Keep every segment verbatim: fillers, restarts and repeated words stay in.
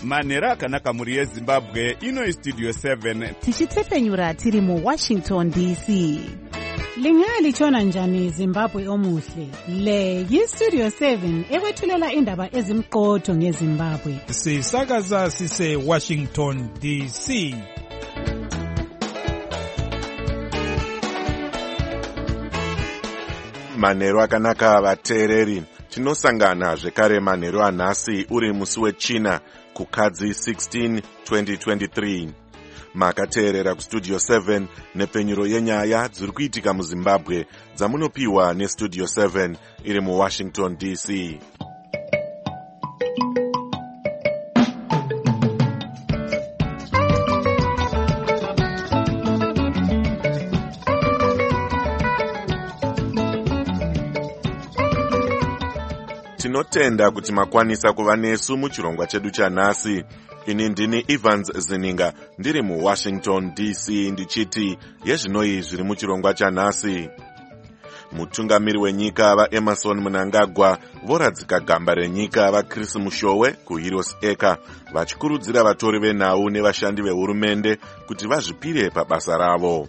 manhero akanaka mhuri yezimbabwe. Ino istudio seven tichitsepenyura tiri muwashington D C. Lingalitshona njani Zimbabwe omuhle? Le yistudio seven ekwethulela indaba ezimqotho ngeZimbabwe. Sisakaza sise Washington D C. Manhero akanaka vateereri. Tinosangana zvekare manhero anhasi uri musi wechina kukadzi sixteen twenty twenty-three. Makateerera kustudio seven nepenyuro yenyaya dziri kuitika muZimbabwe dzamunopiwa nestudio seven iri muWashington D C. Tinotenda kuti makwanisa kuva nesu muchirongwa chedu chanhasi. Ini ndini Evans Zininga ndiri muWashington D C ndichiti yezvinoi zviri muchirongwa chanhasi. Mutungamiri wenyika vaEmerson Mnangagwa voradzika gamba renyika vaChris Mushowe kuHeroes Acre vachikurudzira vatori venhau nevashandi vehurumende kuti vazvipire pabasa ravo.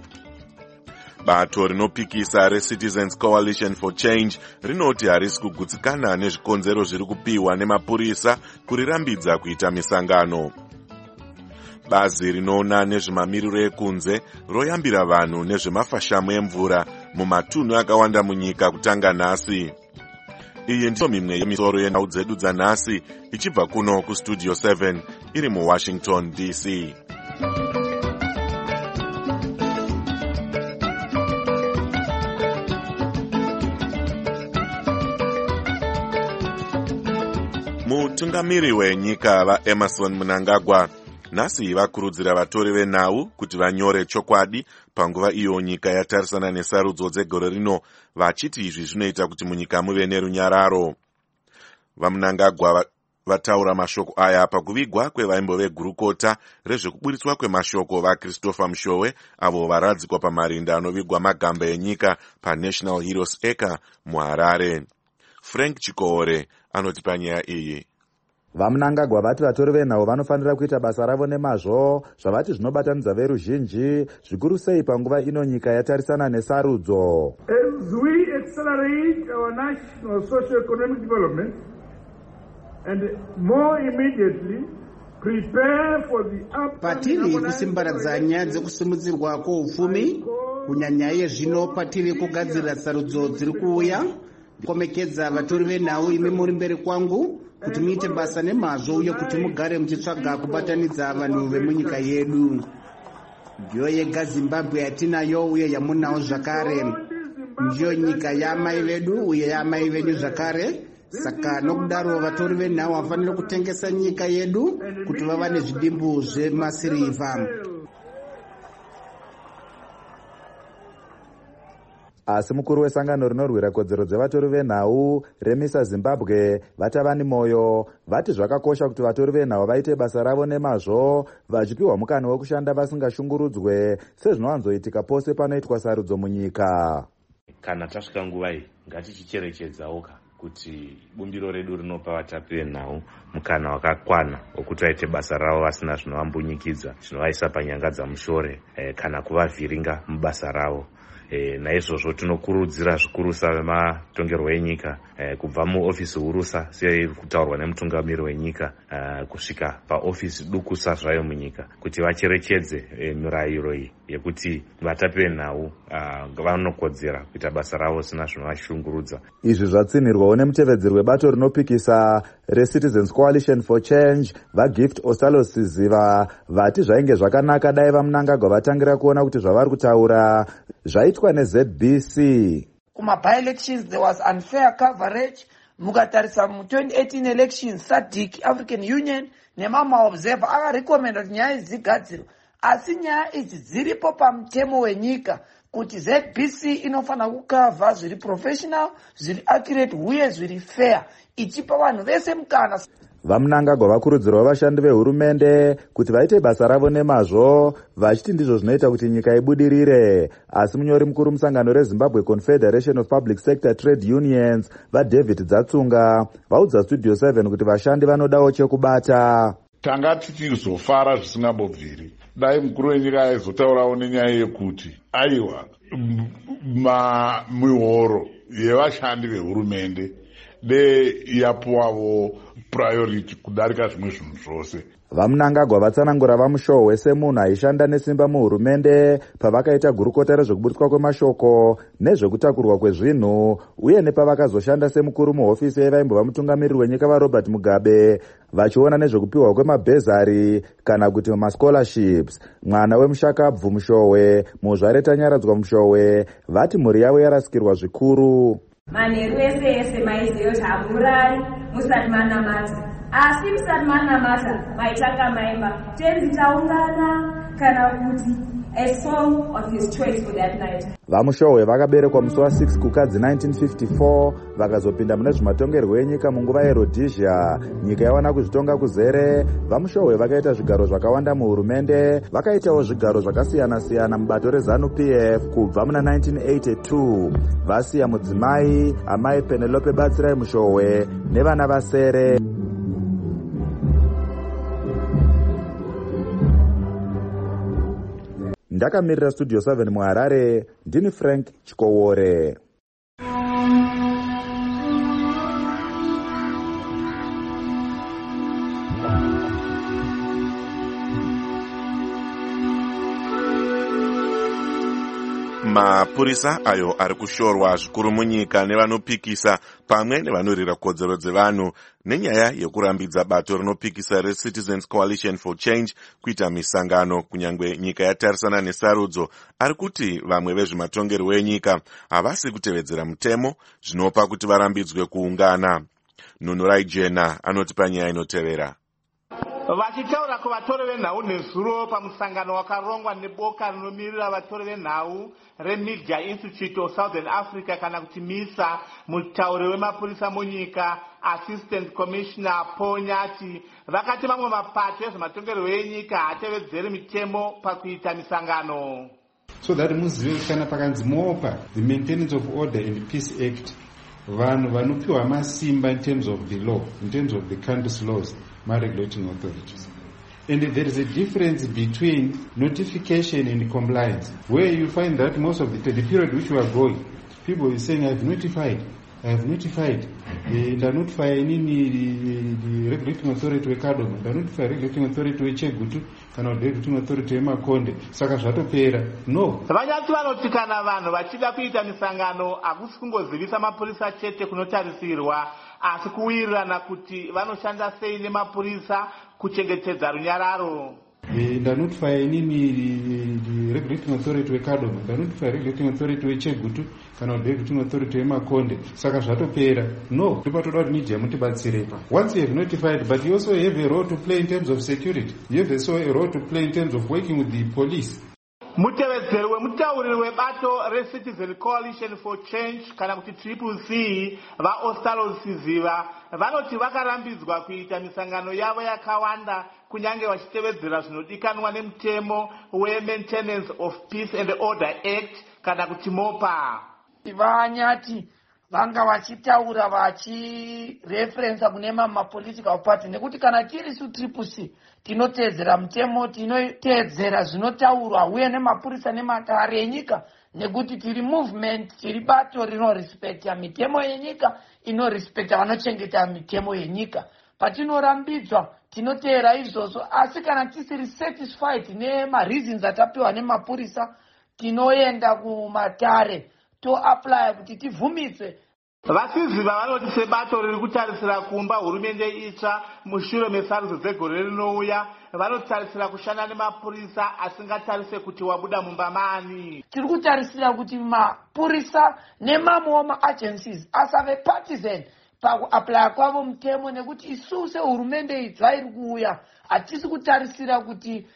Bato rinopikisa reCitizens Coalition for Change rinoti harisi kugutsikana nezvikonzero zviri kupiwa nemapurisa kurirambidza kuita misangano. Bazi rinoona nezvemamiriro ekunze royambira vanhu nezvemafashamu emvura mumatunhu akawanda munyika kutanga nhasi. Iyi ndiyo mimwe yemisoro yenhau dzedu dzanhasi ichibva kuno kustudio seven iri muWashington D C. Mutungamiri wenyika vaEmerson Mnangagwa nhasi vakurudzira vatori venhau kuti vanyore chokwadi panguva iyo nyika yatarisana nesarudzo dzegore rino, vachiti izvi zvinoita kuti munyika muve nerunyararo. VaMnangagwa vataura mashoko aya pakuvigwa kwevaimbove gurukota rezvekuburitswa kwemashoko vaChristopher Mushowe avo varadzikwa pamarinda anovigwa magamba enyika paNational Heroes Acre muHarare. Frank Chikoore anoti panyaya iyi. VaMnangagwa vati vatori venhau vanofanira kuita basa ravo nemazvo zvavati zvinobatanidza veruzhinji zvikuru sei panguva ino nyika yatarisana nesarudzo. As we accelerate our national socio-economic development and more immediately prepare for the patiri kusimbaradza nyaya dzekusimudzirwa kwoupfumi kunyanya yezvino patiri kugadzirira sarudzo dziri kuuya, komekedza vatori venhau imi muri mberi kwangu kuti muite basa nemazvo uye kuti mugare muchitsvaga kubatanidza vanhu vemunyika yedu. Ndiyo yega Zimbabwe yatinayo uye yamunawo zvakare. Ndiyo nyika yamai vedu uye yamai venyu zvakare. Saka nokudaro vatori venhau vafanira kutengesa nyika yedu kuti vava nezvidimbu zvemasirivha. Asi mukuru wesangano rinorwira kodzero dzevatori venhau remisa Zimbabwe vatavani moyo vati zvakakosha kuti vatori venhau vaite basa ravo nemazvo vachipiwa mukana wekushanda vasingashungurudzwe sezvinowanzoitika pose panoitwa sarudzo munyika. Kana tasvika nguva iyi ngatichicherechedzawo kuti bumbiro redu rinopa vatapi venhau mukana wakakwana wekuti vaite basa ravo vasina zvinovambunyikidza zvinovaisa panyanga dzamushore eh, kana kuvavhiringa mubasa ravo. E, naizvozvo tinokurudzira zvikurusa vematongerwo enyika e, kubva muofisi hurusa seiri kutaurwa nemutungamiri wenyika e, kusvika paofisi dukusa zvayo munyika kuti vacherechedze e, mirayiro iyi yekuti vatapi venhau vanokodzera kuita basa ravo sina zvinovashungurudza. Izvi zvatsinirwawo nemutevedzeri webato rinopikisa reCitizens Coalition for Change vaGift Osalosiziva vati zvainge zvakanaka dai vaMnangagwa vatangira kuona kuti zvavari kutaura zvaitwa neZ B C. Kuma by-elections there was unfair coverage. Mukatarisa mu twenty eighteen elections S A D C African Union nemama observer akarekomenda kuti nyaya dzigadzirwe, asi nyaya idzi dziripo pamutemo wenyika kuti Z B C inofana kukava zviri professional, zviri accurate uye zviri fair, ichipa vanhu vese mukana. vamunangagwa vakurudzirwa vashandi vehurumende kuti vaite basa ravo nemazvo, vachiti ndizvo zvinoita kuti nyika ibudirire. Asi munyori mukuru musangano reZimbabwe Confederation of Public Sector Trade Unions vaDavid Dzatsunga vaudza Studio seven kuti vashandi vanodawo chekubata. Tanga tichizofara zvisingambobviri dai mukuru wenyika aizotaurawo nenyaya yekuti aiwa mihoro yevashandi vehurumende de yapuwawo priority kudarika zvimwe zvinhu zvose. Vamunangagwa vatsanangura vamushohwe semunhu aishanda nesimba muhurumende pavakaita gurukota rezvekuburiswa kwemashoko nezvekutakurwa kwezvinhu, uye nepavakazoshanda semukuru muhofisi yevaimbova mutungamiriri wenyika vaRobert Mugabe vachiona nezvekupiwa kwemabhezari kana kuti mascholarships. Mwana wemushakabvu Mushohwe, muzvareta Nyaradzwa Mushohwe vati mhuri yavo yarasikirwa zvikuru. Manheru ese ese maiziva kuti hamuurari musati manamata, asi musati manamata maitanga maimba tenzi taungana kana kuti a song of his choice for that night. Vamushohwe vakaberekwa musi wa6 kukadzi nineteen fifty-four vakazopinda mune zvimatongerwo enyika munguva yeRhodesia, nyika yawana kuzvitonga kuzere. Vamushohwe vakaita zvigaro zvakawanda muhurumende, vakaitawo zvigaro zvakasiyana-siyana mubato reZANU-P F kubva muna nineteen eighty-two. Vasiya mudzimai amai Penelope Batsirai Mushohwe nevana vasere. Ndakamirira Studio seven muHarare, ndini Frank Chikowore. Mapurisa ayo ari kushorwa zvikuru munyika nevanopikisa pamwe nevanorira kodzero dzevanhu nenyaya yekurambidza bato rinopikisa reCitizens Coalition for Change kuita misangano kunyangwe nyika yatarisana nesarudzo, ari kuti vamwe vezvematongerwo enyika havasi kutevedzera mutemo zvinopa kuti varambidzwe kuungana. Nunurai Jena anoti panyaya inotevera. Vachitaura kuvatori venhau nezuro pamusangano wakarongwa neboka rinomirira vatori venhau reMedia Institute of Southern Africa kana kuti MISA, mutauri wemapurisa munyika Assistant Commissioner Paul Nyati vakati mamwe mapato ezvematongerwo enyika haatevedzeri mitemo pakuita misangano. So that muzive kuti kana pakanzi mopa the Maintenance of Order and Peace Act, vanhu vanopiwa masimba in terms of the law, in terms of the country's laws, my regulating authorities. And there is a difference between notification and compliance, where you find that most of the, the period which we are going, people are saying, I have notified, I have notified, and I notify any the regulating authority wekadoma, I notify regulating authority wechegutu, kana regulating authority wemakonde, saka zvatopera. No. Vanyati vanoti kana vanhu vachida kuita misangano hakusi kungozivisa mapurisa chete kunotarisirwa, asi kuwirirana kuti vanoshanda sei nemapurisa kuchengetedza runyararo. Ndanotify inini the regulating authority wekadoma, ndanotify regulating authority wechegutu, kana regulating authority wemakonde, saka zvatopera. No, topatoda kuti media mutibatsirepa. Once you have notified, but you also have a role to play in terms of security. You have also a role to play in terms of working with the police. Mutevedzeri wemutauriri webato reCitizen Coalition for Change kana kuti Triple C vaOstalo Siziva vanoti vakarambidzwa kuita misangano yavo yakawanda kunyange vachitevedzera zvinodikanwa nemutemo weMaintenance of Peace and Order Act kana kuti MOPA. Vanyati vanga vachitaura vachireferensa kune mapolitical party nekuti kana tiri su Triple C tinotedzera mutemo, tinotedzera zvinotaurwa uye nemapurisa nematare enyika, nekuti tiri movement, tiri bato rinorespekta mitemo yenyika, inorespekta vanochengeta mitemo yenyika. Patinorambidzwa tinoteera izvozvo, asi kana tisiri satisfied nemareasons atapiwa nemapurisa, tinoenda kumatare to apply kuti tibvumiswe. Vasiziva vanoti sebato riri kutarisira kumba hurumende itsva mushure mesarudzo dzegore rinouya, vanotarisira kushanda nemapurisa asingatarise kuti wabuda mumba mani. Tiri kutarisira kuti mapurisa nemamwewo maagencies asave partisan pakuapply kwavo mutemo, nekuti isusu sehurumende itsva iri kuuya hatisi kutarisira kuti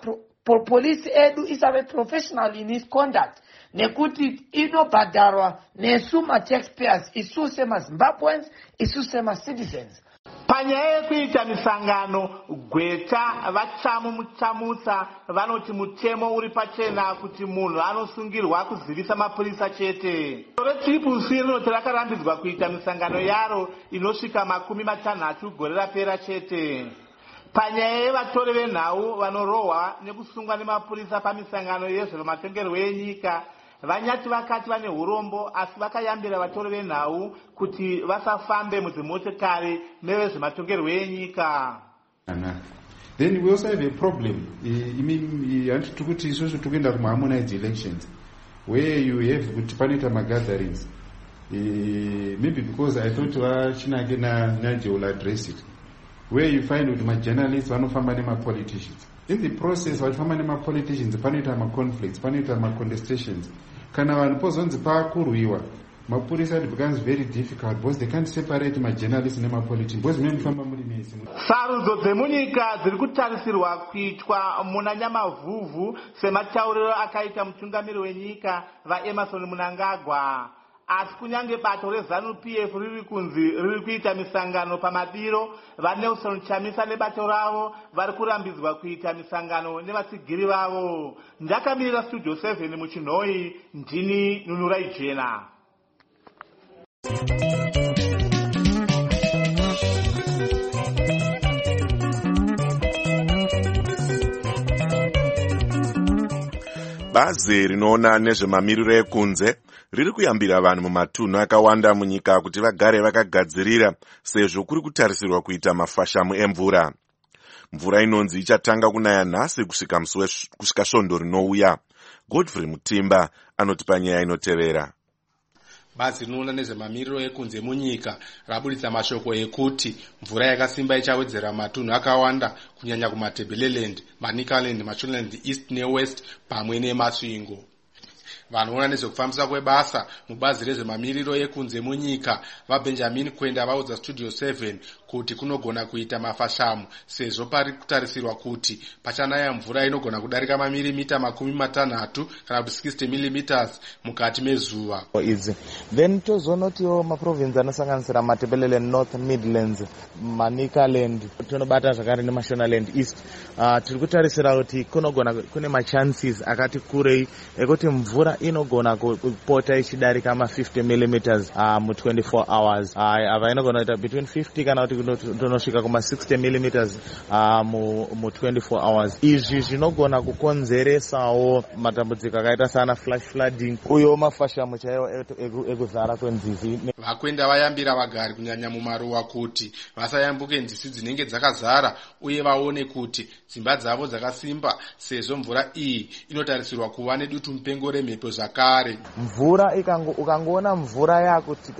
mapolisi edu isave professional in its conduct, nekuti inobhadharwa nesu ma taxpayers, isu sema Zimbabweans, isu sema citizens. Panyaya yekuita misangano gweta vachamu muchamutsa vanoti mutemo uri pachena kuti munhu anosungirwa kuzivisa mapurisa chete. Retripusi rinoti rakarambidzwa kuita misangano yaro inosvika makumi matanhatu gore rapera chete. Panyaya yevatori venhau vanorohwa nekusungwa nemapurisa pamisangano yezvematongerwo enyika, vanyati vakati vane urombo asi vakayambira vatori venhau kuti vasafambe mudzimotikari nevezvematongerwo enyika. Then we also have a problem. Handiti kuti isusu tokuenda kuma-harmonized elections where you have kuti panoita ma-gatherings. Maybe because I thought vachinake naje will address it. Where you find kuti ma-journalists vanofamba nema-politicians. In the process vachifamba nema-politicians panoita ma-conflicts, panoita ma-contestations. Kana vanhu pozonzi pakurwiwa mapurisa it becomes very difficult because they can't separate ma-journalists nema-politicians because memufamba muri nesi. Sarudzo dzemunyika dziri kutarisirwa kuitwa muna Nyamavhuvhu sematauriro akaita mutungamiri wenyika vaEmmerson Mnangagwa. Asi kunyange bato rezanu P F riri kunzi riri kuita misangano pamadiro, vaNelson Chamisa nebato ravo vari kurambidzwa kuita misangano nevatsigiri vavo. Ndakamirira Studio seven muChinhoi, ndini Nunurai Jena. Bazi rinoona nezvemamiriro ekunze riri kuyambira vanhu mumatunhu akawanda munyika kuti vagare vakagadzirira sezvo kuri kutarisirwa kuita mafashamu emvura. Mvura inonzi ichatanga kunaya nhasi kusvika musi kusvika svondo rinouya. Godfrey Mutimba anoti panyaya inotevera. Bazi rinoona nezvemamiriro ekunze munyika rabuditsa mashoko ekuti mvura yakasimba ichawedzera matunhu akawanda kunyanya kumaTebeleland, Manicaland, Mashonaland East neWest pamwe neMasvingo. Vanoona nezvekufambisa kwebasa mubazi rezvemamiriro ekunze munyika vaBenjamin Kwenda vaudza Studio seven kuti kunogona kuita mafashamu sezvo pari kutarisirwa kuti pachanaya mvura inogona kudarika mamilimita makumi matanhatu kana kuti sixty millimeters mukati mezuva. Then tozonotiwo maprovince anosanganisira maTebeleland, North Midlands, Manicaland, tonobata zvakare neMashonaland East. Uh, tiri kutarisira kuti kunogona kune machances akati kurei ekuti mvura inogona kupota ichidarika ma fifty millimeters uh, mu twenty-four hours. Uh, ava inogona kuita between fifty kana kuti tonosvika kuma sixty millimeters uh, mu, mu twenty-four hours. Izvi zvinogona kukonzeresawo matambudziko akaita sana flash flooding uyo mafashamu chaiwo ekuzara kwenzizi. Vakwenda vayambira vagari kunyanya mumaruwa kuti vasayambuke nzizi dzinenge dzakazara uye vaone kuti dzimba dzavo dzakasimba sezvo mvura iyi inotarisirwa kuva nedutu mupengo remhepo zvakare. Mvura ikango ukangoona mvura yakuti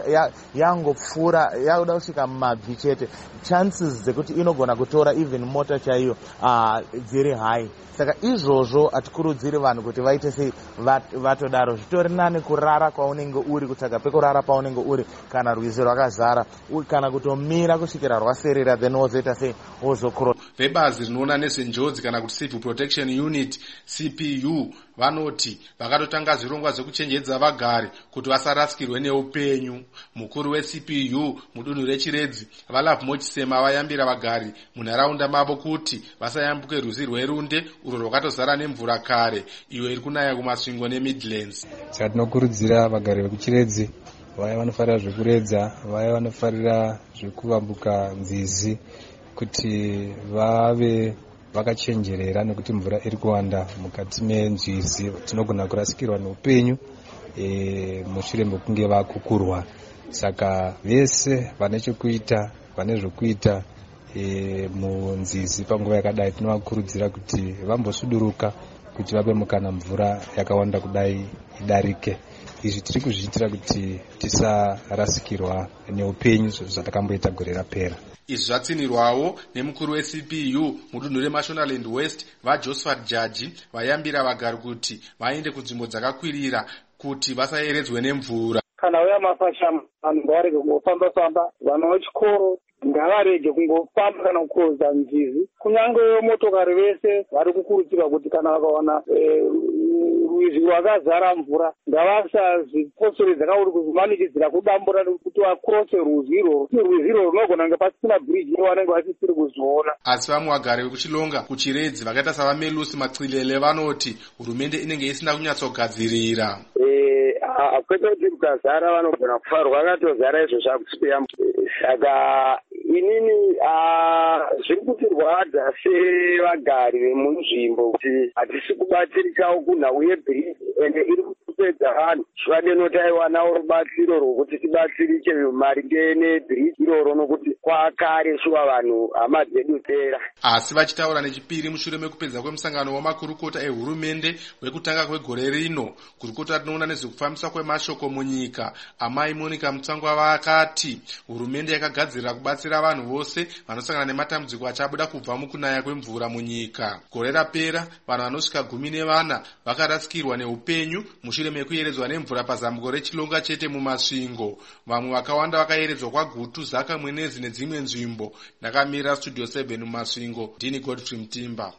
yangopfura yakuda kusvika mumabvi chete, chances dzekuti inogona kutora even mota chaiyo uh, dziri high. Saka izvozvo atikurudziri vanhu kuti vaite sei vatodaro. Zvitori nani kurara kwaunenge uri, kutsvaga pekurara paunenge uri kana rwizi rwakazara kana kutomira kusvikira rwaserera then wozoita sei wozokuro. Vebazi rinoona nezvenjodzi kana kuti Civil Protection Unit C P U vanoti vakatotanga zvirongwa zvekuchenjedza vagari kuti vasarasikirwe neupenyu. Mukuru we-C P U mudunhu reChiredzi Valav Mochisema vayambira vagari munharaunda mavo kuti vasayambuke rwizi rwerunde urwo rwakatozara nemvura kare iyo iri kunaya kumasvingo neMidlands. Saka tinokurudzira vagari vekuChiredzi vaya vanofarira zvekuredza, vaya vanofarira zvekuvambuka nzizi kuti vave vakachenjerera nekuti mvura iri kuwanda mukati menzizi. Tinogona kurasikirwa neupenyu e, mushure mekunge vakukurwa. Saka vese vane chekuita vane zvokuita e, munzizi panguva yakadai tinovakurudzira kuti vambosuduruka kuti vape mukana mvura yakawanda kudai idarike. Izvi tiri kuzviitira kuti tisarasikirwa neupenyu zvatakamboita gore rapera. Izvi zvatsinirwawo nemukuru we-C P U mudunhu reMashonaland West vaJosephat Jaji vayambira vagari kuti vaende kunzvimbo dzakakwirira kuti vasayeredzwe nemvura. Kana uya mafashamu vanhu ngavarege kungofamba famba, vana vechikoro ngavarege kungofamba kana kukoza nzizi. Kunyange motokari vese vari kukurudzirwa kuti kana vakaona rwizi rwakazara mvura ngavasazviposoredzera kauri kuzvimanikidzira kudambura kuti vakrose rwizi irworwo rwizi irworwo runogona kunge pasina bridge ivo vanenge vasisiri kuzviona. Asi vamwe vagari vekuchilonga kuchiredzi vakaita savamelusi Macilele vanoti hurumende inenge isina kunyatsogadzirira. Kwete kuti rukazara vanogona kufa rwakatozara izvo zvakusipeya. Saka inini zviri kuti rwadza sevagari vemunzvimbo kuti hatisi kubatsirikawo kunhau yebhiriji ende iri kupedza vanhu. Zvivade notaiwanawo rubatsiro rwokuti tibatsirike maringe nebhiriji iroro nokuti kwakare shuwa vanhu hama dzedu pera. Asi vachitaura nechipiri mushure mekupedza kwemusangano wamakurukota ehurumende wekutanga kwegore rino, kurukota rinoona nezvekufambiswa kwemashoko munyika amai Monica Mutsangwa vakati hurumende yakagadzirira kubatsira vanhu vose vanosangana nematambudziko achabuda kubva mukunaya kwemvura munyika. Gore rapera vanhu vanosvika gumi nevana vakarasikirwa neupenyu mushure mekuyeredzwa nemvura pazambuko rechilonga chete mumasvingo. Vamwe vakawanda vakayeredzwa kwaGutu, Zaka, Mwenezi nedzimwe nzvimbo. Ndakamira Studio seven mumasvingo, ndini Godfrey Mtimba.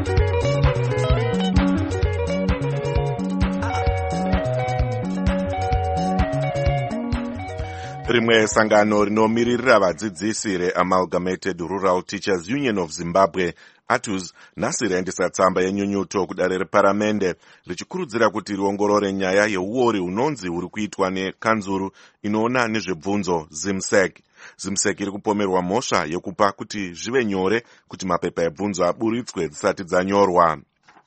Rimwe sangano rinomiririra vadzidzisi reAmalgamated Rural Teachers Union of Zimbabwe ATUZ nhasi raendesa tsamba yenyunyuto kudare reparamende richikurudzira kuti riongorore nyaya yeuori hunonzi huri kuitwa nekanzuru inoona nezvebvunzo ZIMSEC. ZIMSEC iri kupomerwa mhosva yekupa kuti zvive nyore kuti mapepa ebvunzo aburitswe dzisati dzanyorwa.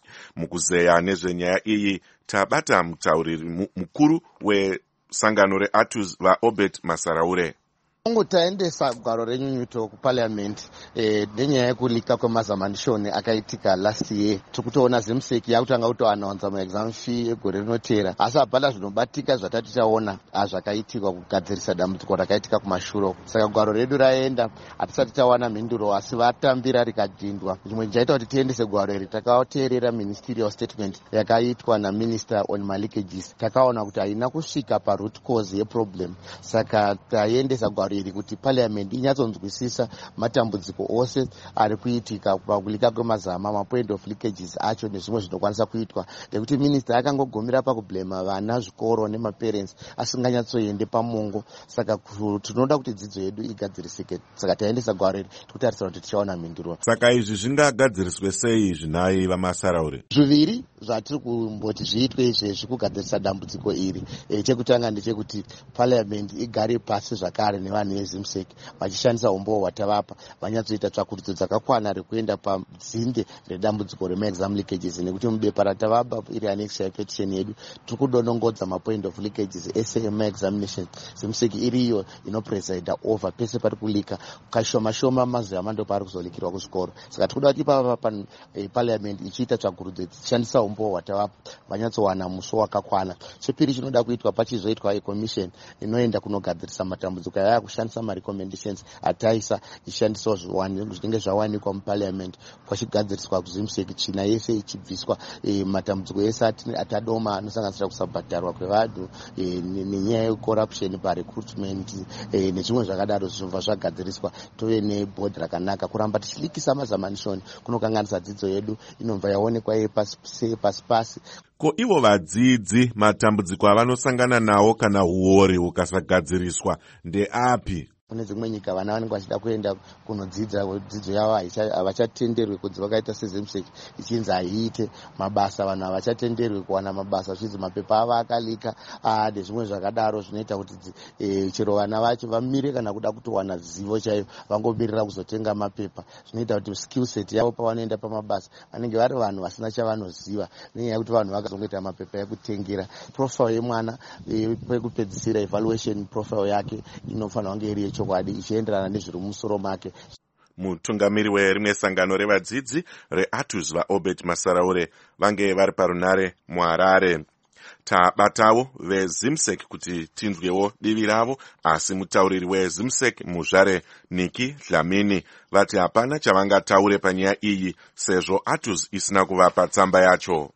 Mukuzeya nezvenyaya iyi tabata mutauriri mukuru we sangano reATUZ vaObert Masaraure. Mungu taendesa gwaro renyunyuto kuparliament eh, nenyaya yekulika kwemazamanishoni akaitika last year. Tikutoona ZIMSEC yakutanga kutoanaunza maexam fee egore rinotera, asi apana zvinobatika zvatati taona zvakaitika kugadzirisa dambudziko rakaitika kumashuro. Saka gwaro redu raenda hatisati tawana mhinduro, asi vatambira rikadhindwa. Chimwe chaita kuti tiendese gwaro iri, takateerera ministerial statement yakaitwa naminister on maleakages. Takaona kuti haina kusvika paroot cause yeproblem, saka taendesa gwaro iri kuti parliament inyatsonzwisisa matambudziko ose ari kuitika pakulika kwemazama, mapoint of leakages acho nezvimwe zvinokwanisa kuitwa, nekuti minister akangogomera pakublema vana, zvikoro nemaparents asinganyatsoende pamongo. Saka tinoda kuti dzidzo yedu igadzirisike, saka taendesa gwaro iri tikutarisira kuti tichaona mhinduro. Saka izvi zvingagadziriswe sei zvinai vaMasaraure? Zviviri zvatiri kumboti zviitwe izvezvi kugadzirisa dambudziko iri. E, chekutanga ndechekuti parliament igare pasi zvakare nevanhu veZIMSEC vachishandisa umbowo hwatavapa, vanyatsoita tsvakurudzo dzakakwana rekuenda padzinde redambudziko remaexam leakages, nekuti mubepa ratavapa iri annex petition yedu tiri kudonongodza mapoint of leakages ese emaexamination. ZIMSEC iriyo inopresida over pese pari kulika, kashoma shoma mazama ndo pari kuzolikirwa kuzvikoro. Saka tikuda kuti ipapa parliament ichiita tsvakurudzo ichishandisa umbowo hwatavapa vanyatsowana muso wakakwana. Chepiri chinoda kuitwa pachizoitwa ecommission inoenda kunogadzirisa matambudziko aya kushandisa marecommendations ataisa ishandiswa zvinenge zvawanikwa muparliament kwachigadziriswa kuZIMSEC, china yese ichibviswa, e, matambudziko ese atadoma anosanganisira kusabhadharwa kwevanhu, e, nenyaya yecorruption parecruitment, e, nezvimwe zvakadaro zvinobva zvagadziriswa. Tove neboard rakanaka, kuramba tichilikisa mazamanishoni kunokanganisa dzidzo yedu inobva yaonekwa yepasi pasi. Ko ivo vadzidzi matambudziko avanosangana nawo kana huori hukasagadziriswa ndeapi? Kune dzimwe nyika vana vanenge vachida kuenda kunodzidza, dzidzo yavo havachatenderwi kunzi vakaita seZIMSEC ichinzi haiite mabasa, vanhu havachatenderwi kuwana mabasa zvizi mapepa avo akalika nezvimwe zvakadaro, zvinoita kuti e, chero vana vacho vamire kana kuda kutowana zivo chaivo, vangomirira kuzotenga mapepa. Zvinoita kuti skill set yavo pavanoenda pamabasa vanenge vari vanhu vasina chavanoziva, nenyaya yekuti vanhu vakazongoita mapepa ekutengera. Profile yemwana e, pekupedzisira evaluation profile yake inofanira kunge iri chokwadi ichienderana nezviri mumusoro make. Mutungamiri werimwe sangano revadzidzi reATUZ vaObert Masaraure vange vari parunare muHarare. Tabatawo veZIMSEC kuti tinzwewo divi ravo, asi mutauriri weZIMSEC muzvare Nikki Dlamini vati hapana chavangataure panyaya iyi sezvo ATUZ isina kuvapa tsamba yacho.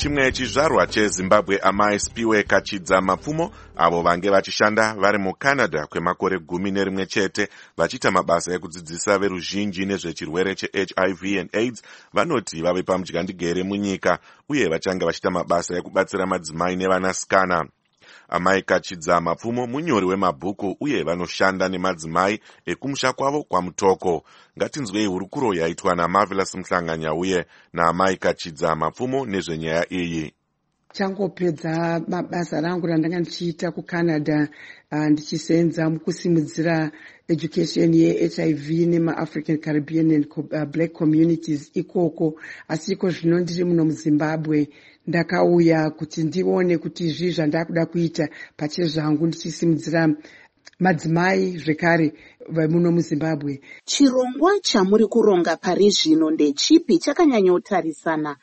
chimwe chizvarwa chezimbabwe amai Spiwe Kachidza Mapfumo avo vange vachishanda vari mucanada kwemakore gumi nerimwe chete vachiita mabasa ekudzidzisa veruzhinji nezvechirwere cheH I V and AIDS vanoti vave pamudyandegere munyika uye vachange vachiita mabasa ekubatsira madzimai nevanasikana. Amai Kachidza Mapfumo munyori wemabhuku uye vanoshanda nemadzimai ekumusha kwavo kwamutoko. Ngatinzwei hurukuro yaitwa naMarvelous Mhlanganya uye naamai Kachidza Mapfumo nezvenyaya iyi. Changopedza mabasa rangu randanga ndichiita kuCanada uh, ndichisenza mukusimudzira education yeH I V nemaAfrican Caribbean and uh, Black communities ikoko, asi iko zvino ndiri muno muZimbabwe ndakauya kuti ndione kuti izvi zvandakuda kuita pachezvangu ndichisimudzira madzimai zvekare muno muZimbabwe. Chirongwa chamuri kuronga pari zvino ndechipi chakanyanyotarisana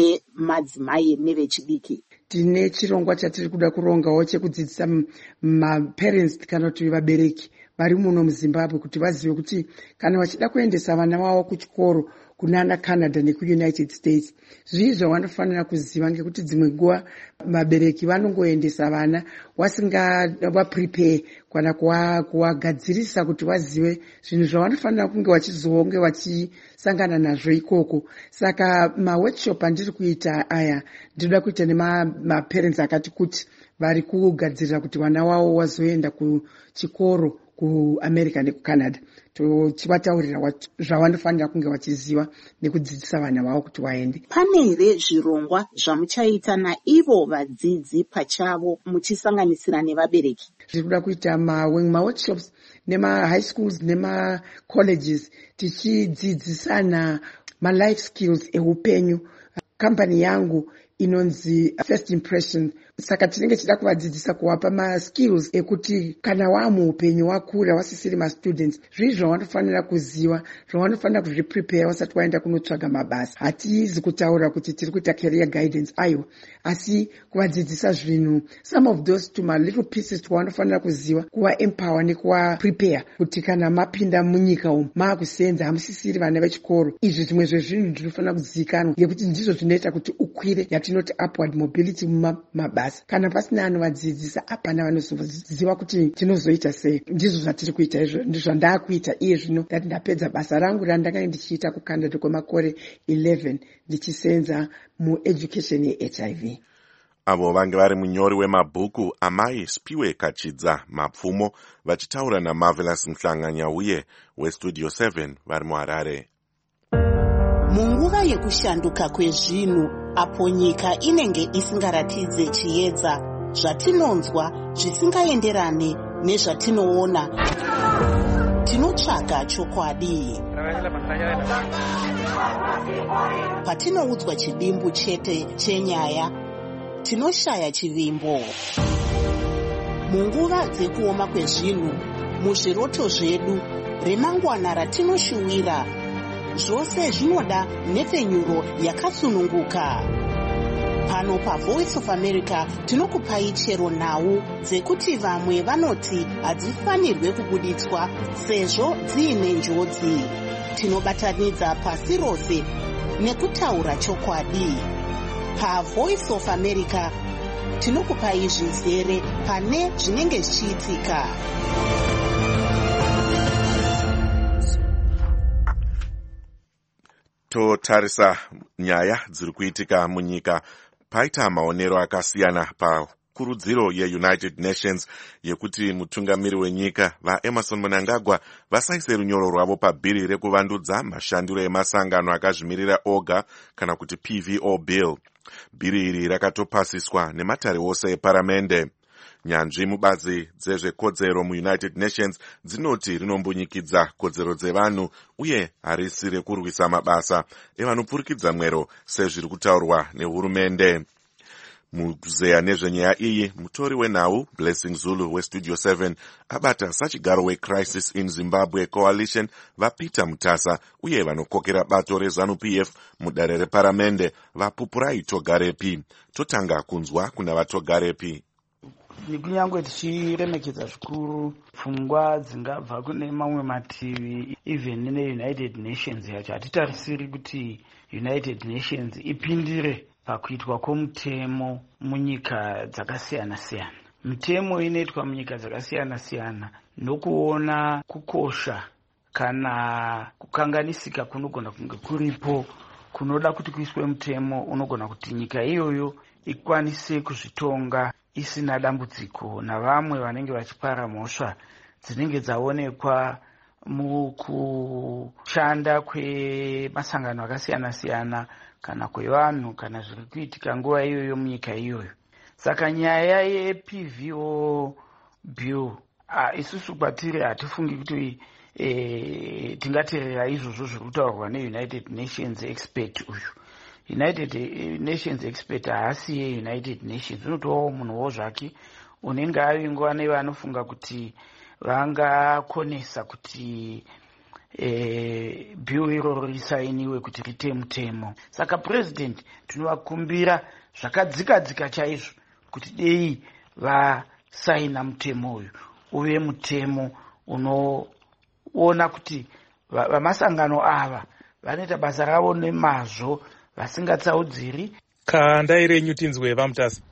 nemadzimai nevechidiki? Tine chirongwa chatiri kuda kurongawo chekudzidzisa maparents kana kuti vabereki vari muno muZimbabwe kuti vazive kuti kana vachida kuendesa vana vavo kuchikoro kunana Canada nekuUnited States zvii zvavanofanira kuziva, ngekuti dzimwe nguva vabereki vanongoendesa vana wasinga vaprepare kana kuvagadzirisa kuti vazive zvinhu zvavanofanira kunge vachizonge vachisangana nazvo ikoko. Saka maworkshop andiri kuita aya ndinoda kuita nemaparents akati kuti vari kugadzirira kuti vana wavo vazoenda kuchikoro kuAmerica nekuCanada, tochivataurira zvavanofanira kunge vachiziva nekudzidzisa vana vavo kuti vaende. Pane here zvirongwa zvamuchaita naivo vadzidzi pachavo muchisanganisira nevabereki? Tiri kuda kuita maworkshops nemahigh schools nemacolleges tichidzidzisana malife skills eupenyu. Kampani yangu inonzi First Impression, saka tinenge tichida kuvadzidzisa kuwapa maskills ekuti kana wamuupenyu wakura wasisiri mastudents zvii zvavanofanira kuziva, zvavanofanira kuzviprepare vasati vaenda kunotsvaga mabasa. Hatizi kutaura kuti tiri kuita career guidance aiwa, asi kuvadzidzisa zvinhu, some of those to my little pieces twavanofanira kuziva, kuva empower nekuva prepare kuti kana mapinda munyika umu maakusenza hamusisiri vana vechikoro. Izvi zvimwe zvezvinhu ndinofanira kuzivikanwa ngekuti ndizvo zvinoita kuti ukwire, yatinoti upward mobility mumabasa. Kana pasina anovadzidzisa hapana vanozoziva kuti tinozoita sei. Ndizvo zvatiri kuita izvo, ndizvo ndakuita iye zvino ndati ndapedza basa rangu randanga ndichiita kuCanada kwemakore eleven ndichisenza mueducation yeH I V. Avo vange vari munyori wemabhuku amai Spiwe Kachidza Mapfumo vachitaura naMarvelous Mhlanganya uye weStudio seven vari muHarare. Munguva yekushanduka kwezvinhu apo nyika inenge isingaratidze chiedza, zvatinonzwa zvisingaenderane nezvatinoona, tinotsvaga chokwadi. Patinoudzwa chidimbu chete chenyaya, tinoshaya chivimbo. Munguva dzekuoma kwezvinhu, muzviroto zvedu, remangwana ratinoshuwira, zvose zvinoda nhepfenyuro yakasununguka. Pano paVoice of America tinokupai chero nhau dzekuti vamwe vanoti hadzifanirwe kubuditswa sezvo dziine njodzi. Tinobatanidza pasi rose nekutaura chokwadi. PaVoice of America tinokupai zvizere pane zvinenge zvichiitika. Totarisa nyaya dziri kuitika munyika. Paita maonero akasiyana pakurudziro yeUnited Nations yekuti mutungamiri wenyika vaEmerson Mnangagwa vasaise runyoro rwavo pabhiri rekuvandudza mashandiro emasangano akazvimirira oga kana kuti P V O bill. Bhiri iri rakatopasiswa nematare ose eparamende. Nyanzvi mubazi dzezvekodzero muUnited Nations dzinoti rinombunyikidza kodzero dzevanhu uye harisi rekurwisa mabasa evanopfurikidza mwero sezviri kutaurwa nehurumende. Mukuzeya nezvenyaya iyi, mutori wenhau Blessing Zulu weStudio seven abata sachigaro weCrisis in Zimbabwe Coalition vaPeter Mutasa uye vanokokera bato reZANU-P F mudare reparamende vaPupurai Togarepi. Totanga kunzwa kuna vaTogarepi. Kunyange tichiremekedza zvikuru pfungwa dzingabva kune mamwe mativi, even neUnited Nations yacho hatitarisiri kuti United Nations ipindire pakuitwa kwomutemo munyika dzakasiyana-siyana. Mitemo inoitwa munyika dzakasiyana-siyana nokuona kukosha kana kukanganisika kunogona kunge kuripo kunoda kuti kuiswe mutemo unogona kuti nyika iyoyo ikwanise kuzvitonga isina dambudziko navamwe vanenge vachipara mhosva dzinenge dzaonekwa mukushanda kwemasangano akasiyana-siyana kana kwevanhu kana zviri kuitika nguva iyoyo munyika iyoyo. Saka nyaya ye-P V O bill isusu kwatiri hatifungi kuti e, tingateerera izvozvo zviri kutaurwa ne-United Nations expert uyu. United Nations expert haasi ye-United Nations, unotovawo munhuwo zvake unenge avingwa nevanofunga kuti vangakonesa kuti e, bill iroro risainiwe kuti rite mutemo. Saka president tinovakumbira zvakadzika-dzika chaizvo kuti dei vasaina mutemo uyu uve mutemo unoona kuti vamasangano ava vanoita basa ravo nemazvo vasingatsaudziri. Kandai renyu tinzwe Vamutasa.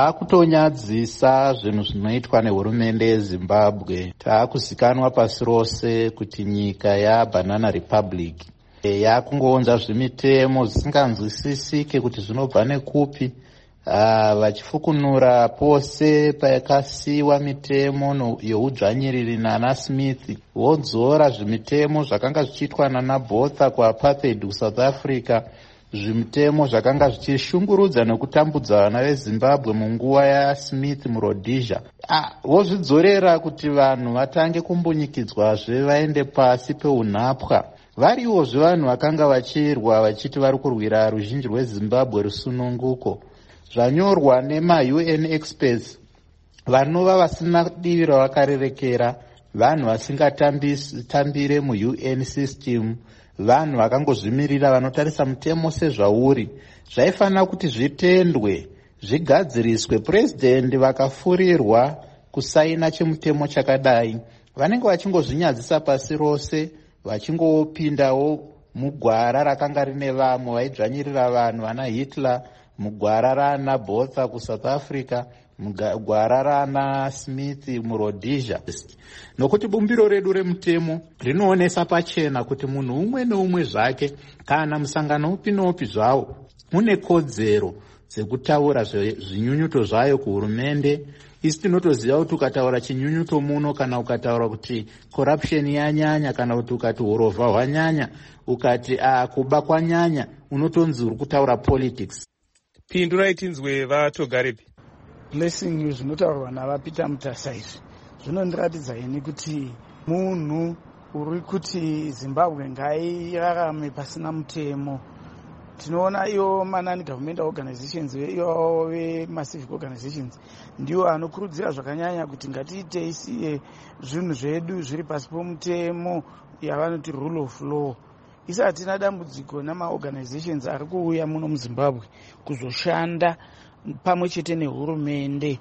Zvakutonyadzisa zvinhu zvinoitwa nehurumende yeZimbabwe. Taakuzikanwa pasi rose kuti nyika yaBanana Republic yakungoonza zvimitemo zvisinganzwisisike kuti zvinobva nekupi. Uh, vachifukunura pose pakasiwa mitemo no, youdzvanyiriri nana Smith vodzora zvimitemo zvakanga zvichiitwa nana Botha kuapartheid kuSouth Africa, zvimitemo zvakanga zvichishungurudza nekutambudza vana veZimbabwe munguva yaSmith muRhodesia. Ah, vozvidzorera kuti vanhu vatange kumbunyikidzwazve vaende pasi peunhapwa. Varivozve vanhu vakanga vachirwa vachiti vari kurwira ruzhinji rweZimbabwe rusununguko. Zvanyorwa nema-U N experts vanova vasina divi ravakarerekera, vanhu vasingatambire mu-U N system, vanhu vakangozvimirira vanotarisa mutemo sezvauri. Zvaifanira kuti zvitendwe, zvigadziriswe. President vakafurirwa kusaina chemutemo chakadai vanenge vachingozvinyadzisa pasi rose, vachingopindawo mugwara rakanga rine vamwe vaidzvanyirira vanhu vana Hitler, mugwara rana Botha kuSouth Africa, mugwara rana Smith muRhodesia. Nokuti bumbiro redu remutemo rinoonesa pachena kuti munhu umwe neumwe zvake kana musangano upi noupi zvawo une kodzero dzekutaura zvinyunyuto zvayo kuhurumende. Isi tinotoziva kuti ukataura chinyunyuto muno, kana ukataura kuti corruption yanyanya, kana kuti ukati urovha hwanyanya, ukati uh, kuba kwanyanya, unotonzi uri kutaura politics. Pindurai tinzwe vatogarepi. Blessing zvinotaurwa navaPeter Mutasa izvi zvinondiratidza ini kuti munhu uri kuti Zimbabwe ngairarame pasina mutemo. Tinoona iyo manani government organizations iyo ve-macivic organizations ndiwo anokurudzira zvakanyanya kuti ngatiite isiye zvinhu zvedu zviri pasi pomutemo yavanoti rule of law. Isa hatina dambudziko nama-organizations ari kuuya muno muZimbabwe kuzoshanda pamwe chete nehurumende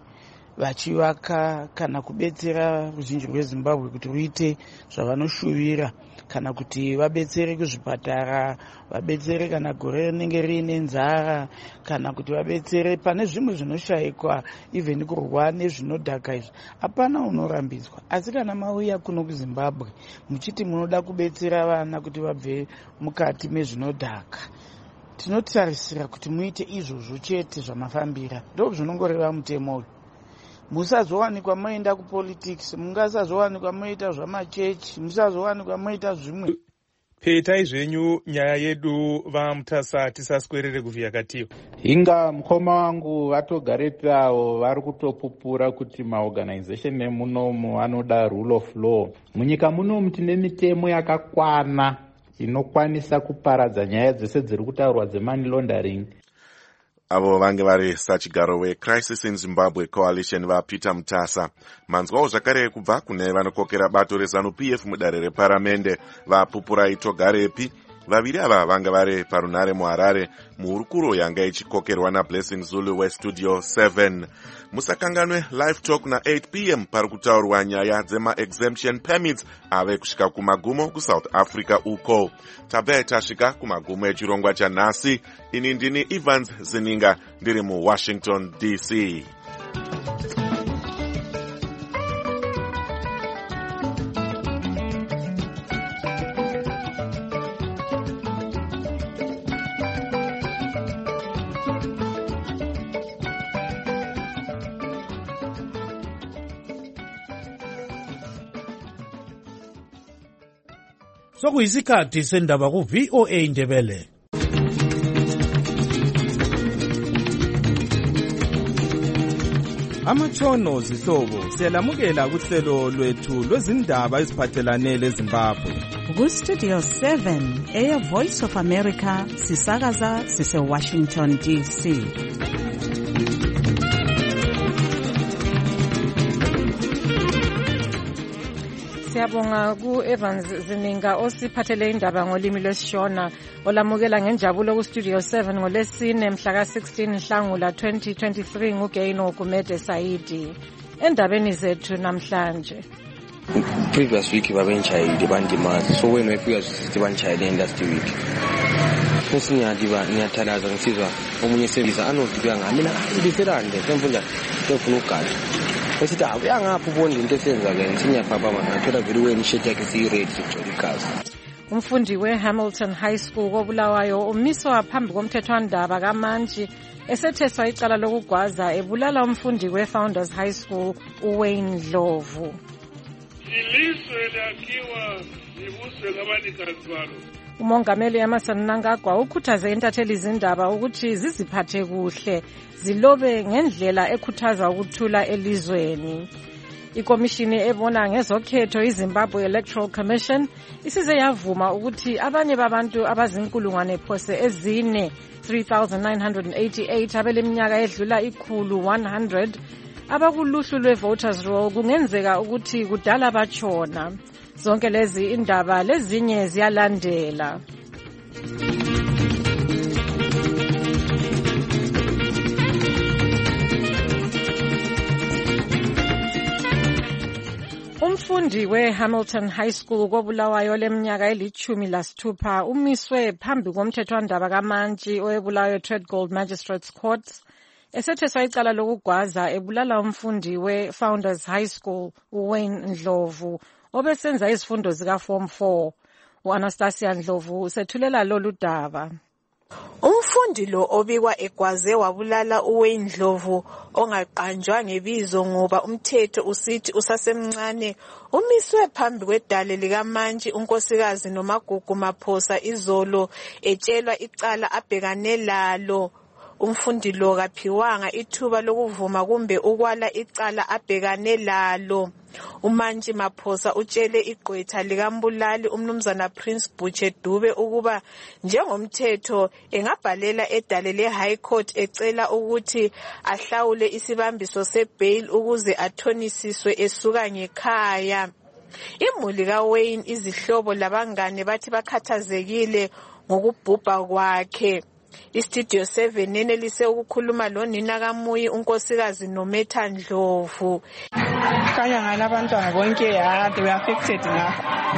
vachivaka kana kubetsera ruzhinji rweZimbabwe kuti ruite zvavanoshuvira, kana kuti vabetsere kuzvipatara, vabetsere kana gore rinenge riine nzara, kana kuti vabetsere pane zvimwe zvinoshayikwa, even kurwa nezvinodhaka izvi. Hapana unorambidzwa. Asi kana mauya kuno kuZimbabwe muchiti munoda kubetsera vana kuti vabve mukati mezvinodhaka, tinotarisira kuti muite izvozvo chete zvamafambira. Ndo zvinongoreva mutemo uyu. Musazowanikwa moenda kupolitics, mungasazowanikwa moita zvamachechi, musazowanikwa moita zvimwe. Petai zvenyu nyaya yedu Vamutasa, tisaswerere kuvhiya katiyo. Inga mukoma wangu vatogarepawo vari kutopupura kuti maorganization emunomu anoda rule of law. Munyika munomu tine mitemo yakakwana inokwanisa kuparadza nyaya dzese dziri kutaurwa dzemoney laundering. Avo vange vari sachigaro weCrisis in Zimbabwe Coalition vaPeter Mutasa. Manzwawo zvakare kubva kune vanokokera bato reZANU P F mudare reparamende vaPupurai Togarepi vaviri ava vanga vari parunare muharare muhurukuro yanga ichikokerwa naBlessing Zulu westudio seven. Musakanganwe live talk na eight p m pari kutaurwa nyaya dzema-exemption permits ave kusvika kumagumo kuSouth Africa uko. Tabve tasvika kumagumo echirongwa chanhasi. Ini ndini Evans Zininga ndiri muWashington D C. Sokuyisikhathi sendaba ku V O A Ndebele. Amatshono zihlobo siyalamukela kuhlelo lwethu lwezindaba eziphathelane leZimbabwe. Ku Studio seven, Air Voice of America, sisakaza sise Washington D C. Siyabonga ku Evans Zininga osiphathele indaba ngolimi lwesishona olamukela ngenjabulo ku Studio seven ngolesine mhla ka sixteen Nhlangula twenty twenty-three nguGaino Gumede Saidi. Endabeni zethu namhlanje. Previous week babenchayile bandimazi so wena ifika sithi banchayile last week. Kusinyadiba niyathalaza ngisizwa omunye service anodibya ngamina sibiselande semfunda sefuna ukugada. Esithi akuyangaphi ubonde into esenza ke nsinyapha bangathola vele wena ishet yakhe siready sigcola igazi. Umfundi weHamilton High School koBulawayo umiswa phambi komthethwandaba kaMantshi esetheswa icala lokugwaza ebulala umfundi weFounders High School uWayne Ndlovu. Ilizwe lakhiwa libuswe ngabanikazi balo. Umongameli Emmerson Mnangagwa ukhuthaze intatheli izindaba ukuthi ziziphathe kuhle zilobe ngendlela ekhuthaza ukuthula elizweni. Ikomishini ebona ngezokhetho iZimbabwe Electoral Commission isize yavuma ukuthi abanye babantu abazinkulungwane phose ezine three thousand nine hundred eighty-eight abeleminyaka edlula ikhulu one hundred abakuluhlu lwe-voters roll kungenzeka ukuthi kudala batshona. Zonke lezi indaba lezinye ziyalandela. Umfundi weHamilton High School koBulawayo leminyaka elithumi lasithupha umiswe phambi komthethwandaba kaMantshi oweBulawayo Threadgold Magistrates Court esetheswa icala lokugwaza ebulala umfundi weFounders High School uWayne Ndlovu obesenza izifundo zika form four. uAnastasia Ndlovu usethulela lolu daba. Umfundi lo obikwa egwaze wabulala uWayne Ndlovu ongaqanjwa ngebizo ngoba umthetho usithi usasemncane umiswe phambi kwedale likaMantshi unkosikazi noMagugu Maphosa izolo etshelwa icala abhekane lalo. Umfundi lo kaphiwanga ithuba lokuvuma kumbe ukwala icala abhekane lalo. uMantshi Maphosa utshele igqwetha likambulali umnumzana Prince Buche Dube ukuba njengomthetho engabhalela edale leHigh Court ecela ukuthi ahlawule isibambiso sebail ukuze athonisiswe esuka ngekhaya. Imuli kaWayne izihlobo labangane bathi bakhathazekile ngokubhubha kwakhe. Istudio seven nenelise ukukhuluma lonina kaMuyi unkosikazi noMetha Ndlovu. Kanya ngala abantwana bonke ya they were affected now.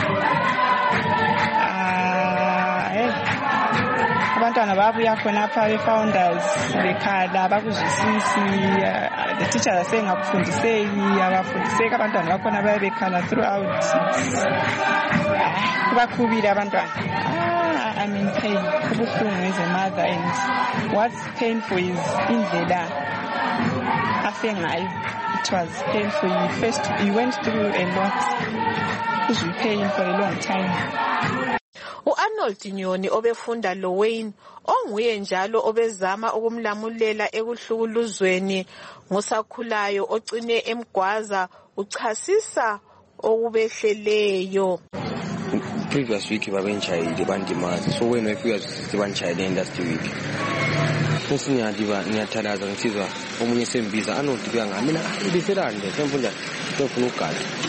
Ah eh abantwana babuya khona apha beFounders bekhala bakuzwisisi the teachers are saying akufundiseki abafundiseki abantwana bakhona baye bekhala throughout. Kubakhubile abantwana. I'm in pain. Kubuhlungu as a mother, and what's painful is indlela afe ngayo. It was painful. He first he went through a lot. He was pain for a long time. uArnold Nyoni obefunda lo Wayne onguye njalo obezama ukumlamulela ekuhlukuluzweni ngosakhulayo ocine emgwaza uchasisa okubehleleyo. Previous week babenchayile bandimazi so wena ifika sithi banchayile last week. Kusinyadiba niyathalaza ngisizwa omunye sembiza anodibya ngamina ibiselande semfunda sefuna ukugada.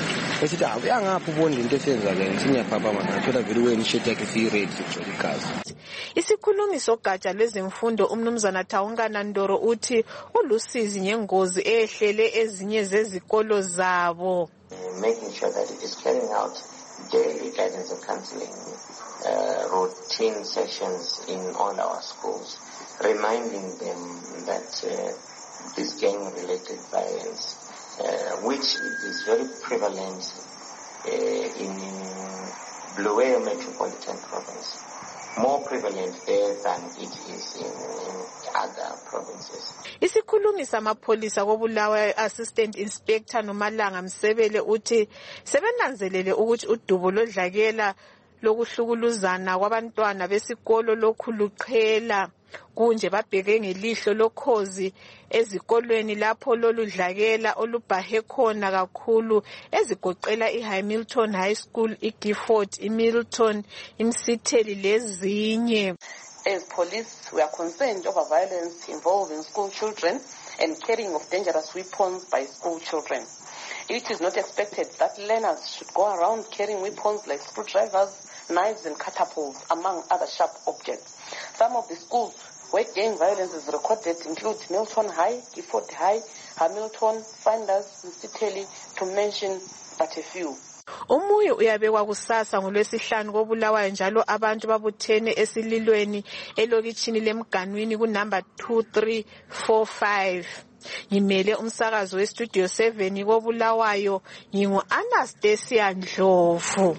esithi hawu uyangaphi ubonde into esenzayo ngisinyaphapha ngathola vele wena ishirt yakhe siyi-red sigcwele igazi. Isikhulumi sogatsha lwezemfundo umnumzana Taungana Ndoro uthi ulusizi ngengozi ehlele ezinye zezikolo zabo. Making sure that it is carrying out daily guidance and counseling, uh, routine sessions in all our schools, reminding them that uh, this gang-related violence, uh, which is very prevalent uh, in Bulawayo Metropolitan Province, more prevalent there than it is in, in other provinces. Isikhulumi samapholisa koBulawayo Assistant Inspector Nomalanga Msebele uthi sebenanzelele ukuthi udubo lodlakela lokuhlukuluzana kwabantwana besikolo lokhu luqhela kunje babheke ngelihlo lokhozi ezikolweni lapho loludlakela olubhahe khona kakhulu ezigoqela iHamilton High School, iGifford, iMilton, iMsitheli lezinye. As police, we are concerned over violence involving school children and carrying of dangerous weapons by school children. It is not expected that learners should go around carrying weapons like screwdrivers, knives and catapults, among other sharp objects. Some of the schools where gang violence is recorded include Milton High, Gifford High, Hamilton, Finders, Msitheli, to mention but a few. Umuyo uyabekwa kusasa ngolwesihlanu koBulawayo njalo abantu babuthene esililweni elokitshini lemganwini ku number two three four five. Ngimele umsakazo we Studio seven koBulawayo ngingu Anastasia Ndlovu.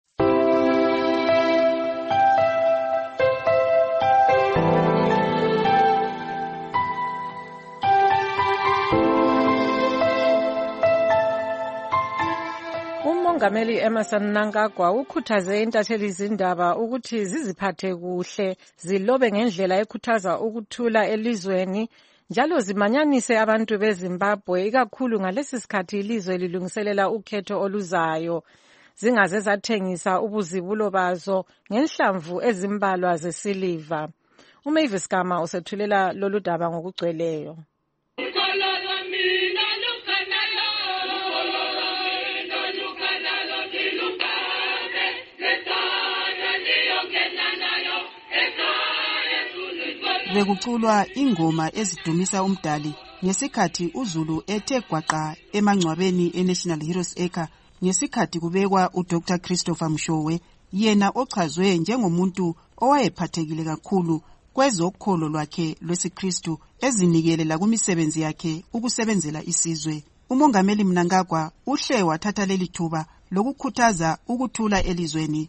uMongameli Emmerson Mnangagwa ukhuthaze intatheli zindaba ukuthi ziziphathe kuhle zilobe ngendlela ekhuthaza ukuthula elizweni njalo zimanyanise abantu beZimbabwe ikakhulu ngalesi sikhathi ilizwe lilungiselela ukhetho oluzayo zingaze zathengisa ubuzibulo bazo ngenhlamvu ezimbalwa zesiliva. uMavis Gama usethulela lolu daba ngokugcweleyo. Bekuculwa ingoma ezidumisa umdali ngesikhathi uZulu ethe gwaqa emangcwabeni eNational Heroes Acre ngesikhathi kubekwa uDr Christopher Mshowe yena ochazwe njengomuntu owayephathekile kakhulu kwezokholo lwakhe lwesiKristu ezinikelela kumisebenzi yakhe ukusebenzela isizwe. uMongameli Mnangagwa uhle wathatha leli thuba lokukhuthaza ukuthula elizweni.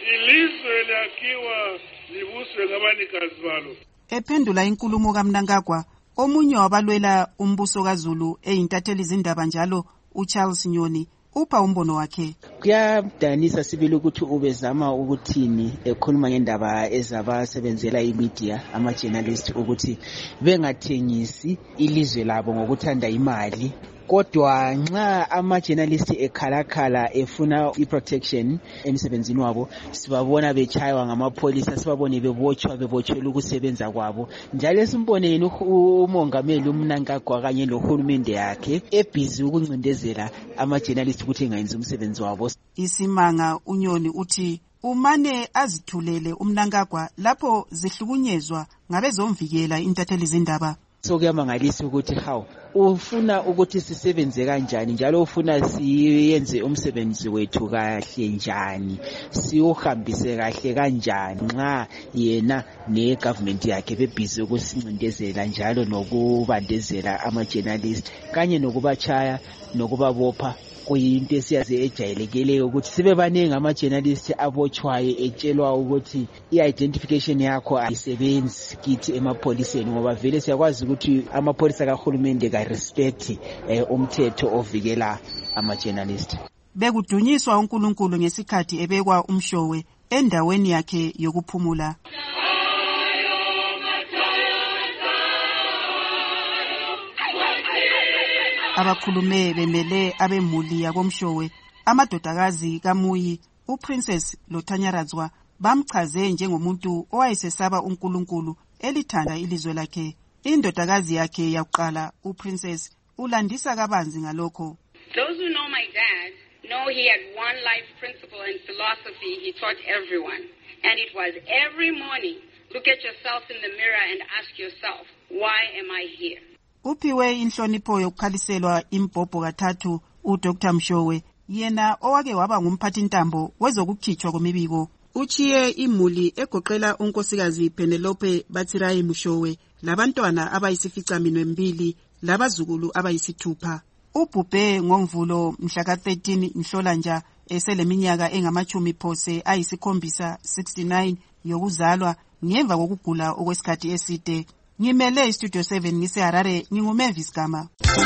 Ilizwe lakhiwa libuswe ngabanikazi balo. Ephendula inkulumo kaMnangagwa, omunye wabalwela umbuso kaZulu eyintatheli zindaba njalo uCharles Nyoni upha umbono wakhe. Kuyadanisa sibili ukuthi ubezama ukuthini ekhuluma ngendaba ezabasebenzela imedia ama-journalist ukuthi bengathengisi ilizwe labo ngokuthanda imali. Kodwa nxa ama-journalist ekhalakhala efuna i-protection emsebenzini wabo sibabona bechaywa ngamapholisa sibabone bebotshwa bebotshelwa ukusebenza kwabo njalo esimboneni uMongameli uMnangagwa kanye lohulumende yakhe ebhizi ukuncindezela ama-journalist ukuthi engayenzi umsebenzi wabo. Isimanga uNyoni uthi umane azithulele uMnangagwa lapho zihlukunyezwa ngabezomvikela intatheli zindaba. So kuyamangalisa ukuthi how ufuna ukuthi sisebenze kanjani njalo ufuna siyenze umsebenzi wethu kahle njani siuhambise kahle kanjani nxa yena ne government yakhe bebhizi ukusincindezela njalo nokubandezela ama journalist kanye nokubachaya nokubabopha kuyinto esiyazi ejayelekile ukuthi sibe baningi ama journalist abotshwayo etshelwa ukuthi i-identification yakho ayisebenzi kithi emapholiseni ngoba vele siyakwazi ukuthi amapholisa kahulumende ka respect eh, umthetho ovikela ama journalist. Bekudunyiswa uNkulunkulu ngesikhathi ebekwa uMshowe endaweni yakhe yokuphumula. Abakhulume bemele abemuli yakoMshowe amadodakazi kaMuyi uPrincess Lothanyaradzwa bamchaze njengomuntu owayesesaba uNkulunkulu elithanda ilizwe lakhe. Indodakazi yakhe yakuqala uPrincess ulandisa kabanzi ngalokho. Those who know my dad No, he had one life principle and philosophy he taught everyone. And it was every morning, look at yourself in the mirror and ask yourself, why am I here? Uphiwe inhlonipho yokukhaliselwa imbhobho kathathu uDr Mshowe, yena owake waba ngumphathintambo wezokukhitshwa kwemibiko. Uchiye imuli egoqela unkosikazi Penelope Batsirai Mshowe labantwana abayisificaminwe mbili labazukulu abayisithupha. Ubhubhe ngomvulo mhla ka thirteen Nhlolanja eseleminyaka engamachumi phose ayisikhombisa sixty-nine yokuzalwa ngemva kokugula okwesikhathi eside. Ngimele iStudio seven ngiseHarare, nginguMavis Gama.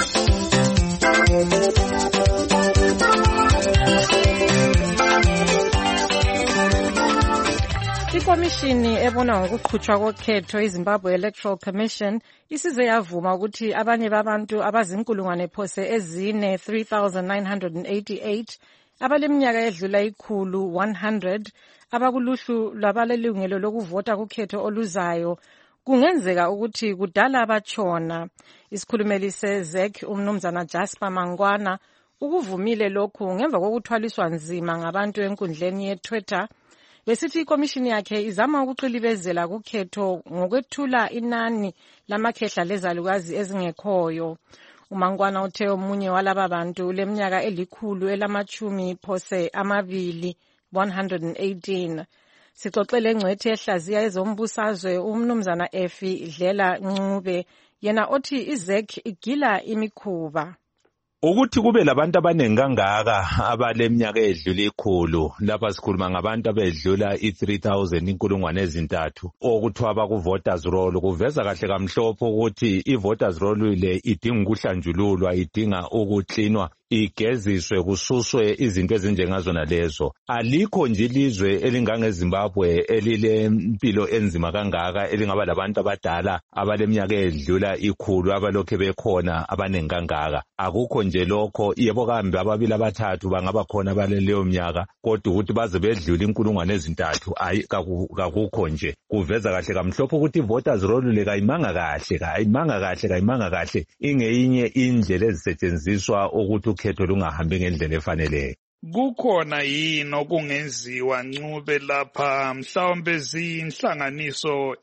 Ikomishini ebona ngokuqhutshwa kokhetho iZimbabwe Electoral Commission isize yavuma ukuthi abanye babantu abazinkulungwane phose ezine three thousand nine hundred eighty-eight abaleminyaka edlula ikhulu one hundred abakuluhlu lwabalelungelo lokuvota kukhetho oluzayo kungenzeka ukuthi kudala abatshona. Isikhulumeli seZ E C umnumzana Jasper Mangwana ukuvumile lokhu ngemva kokuthwaliswa nzima ngabantu enkundleni yeTwitter. Besithi ikomishini yakhe izama ukuqilibezela kukhetho ngokwethula inani lamakhehla lezalukazi ezingekhoyo. Umangwana uthe omunye walaba bantu leminyaka elikhulu elamachumi phose amabili one hundred eighteen. Sixoxele ngcwethi ehlaziya ezombusazwe umnumzana Efi Dlela Ncube yena othi iZ E C igila imikhuba. Ukuthi kube labantu abanengi kangaka abaleminyaka edlula ikhulu, lapha sikhuluma ngabantu abedlula i-three thousand inkulungwane ezintathu okuthiwa baku-voters roll, kuveza kahle kamhlophe ukuthi i-voters roll le idinga ukuhlanjululwa, idinga ukuklinwa, igeziswe, kususwe izinto ezinjengazona lezo. Alikho nje ilizwe elingangeZimbabwe elilempilo enzima kangaka elingaba labantu abadala abaleminyaka edlula ikhulu abalokhe bekhona abanengi kangaka. Akukho nje lokho, yebo kambe ababili abathathu bangaba khona baleleyo minyaka, kodwa ukuthi baze bedlula inkulungwane ezintathu ayi kakukho nje. Kuveza kahle kamhlophe ukuthi i-voters roll le kayimanga kahle, kayimanga kahle, kayimanga kahle, ingeyinye indlela ezisetshenziswa ukuthi ukhetho lungahambi ngendlela efaneleyo. Kukhona yini okungenziwa Ncube lapha mhlawumbe zinhlanganiso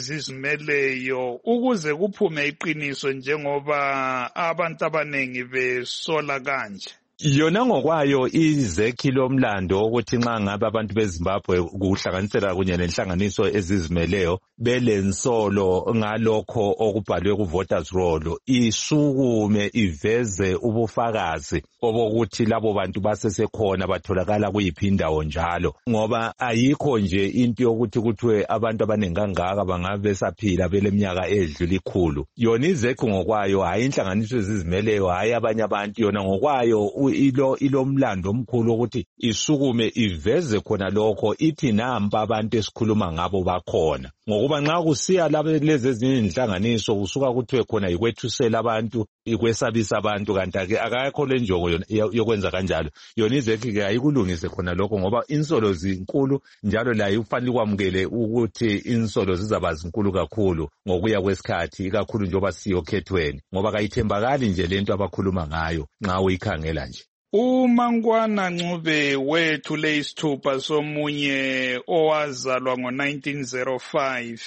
ezizimeleyo ukuze kuphume iqiniso njengoba abantu abanengi besola kanje? Yona ngokwayo iZ E C lomlando ukuthi nxa ngabe abantu beZimbabwe kuhlanganisela kunye nenhlanganiso ezizimeleyo belensolo ngalokho okubhalwe ku-voters roll, isukume iveze ubufakazi obokuthi labo bantu basesekhona batholakala kuyiphi indawo njalo, ngoba ayikho nje into yokuthi kuthiwe abantu abaningi kangaka bangabe besaphila beleminyaka edlula ikhulu. Yona iZ E C ngokwayo, hayi inhlanganiso ezizimeleyo, hayi abanye abantu, yona ngokwayo ilo ilomlando omkhulu ukuthi isukume iveze khona lokho, ithi nampa abantu esikhuluma ngabo bakhona. Ngokuba nxa kusiya lezi ezinye inhlanganiso kusuka kuthiwe khona ikwethusela abantu, ikwesabisa abantu, kanti ake akakho le njongo yokwenza kanjalo. Yona iZ E C ke ayikulungise khona lokho, ngoba insolo zinkulu njalo layo ufanele kwamukele ukuthi insolo zizaba zinkulu kakhulu ngokuya kwesikhathi, ikakhulu njengoba siyokhethweni, ngoba kayithembakali nje lento abakhuluma ngayo nxa uyikhangela nje. uMangwana Ncube wethule isithupha somunye owazalwa ngo nineteen oh five,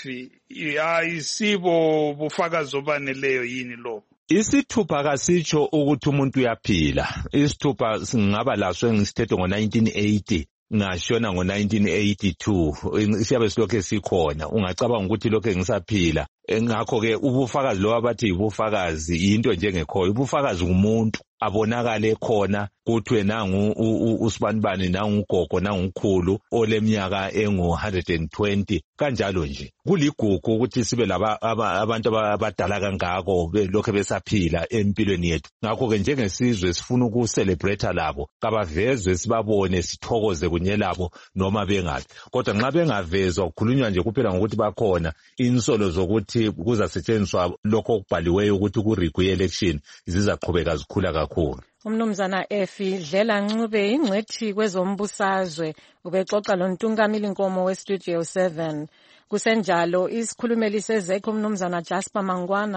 ayisibo bufakazi obaneleyo yini lo? Isithupha kasitsho ukuthi umuntu uyaphila. Isithupha singaba laso engisithethe ngo nineteen eighty, ngashona ngo nineteen eighty-two, siyabe silokhe sikhona, ungacabanga ukuthi lokho ngisaphila. Ngakho ke ubufakazi lo abathi ibufakazi into njengekhoyo, ubufakazi umuntu abonakale khona kuthiwe nangu usibanibani, nangu ugogo, nangu ukhulu oleminyaka engu one hundred twenty, kanjalo nje. Kuligugu ukuthi sibe laba abantu abadala kangako lokho besaphila empilweni yethu. Ngakho ke njengesizwe sifuna ukucelebrate labo, kabavezwe sibabone, sithokoze kunye labo noma bengathi. Kodwa nxa bengavezwa kukhulunywa nje kuphela ngokuthi bakhona, insolo zokuthi kuzasetshenziswa lokho okubhaliweyo ukuthi ku-rig election zizaqhubeka zikhula kakhulu. Umnumzana Efi Dlela Ncube ingcwethi kwezombusazwe ubexoxa lontungamili Nkomo weStudio seven. Kusenjalo isikhulumeli seZ E C umnumzana Jasper Mangwana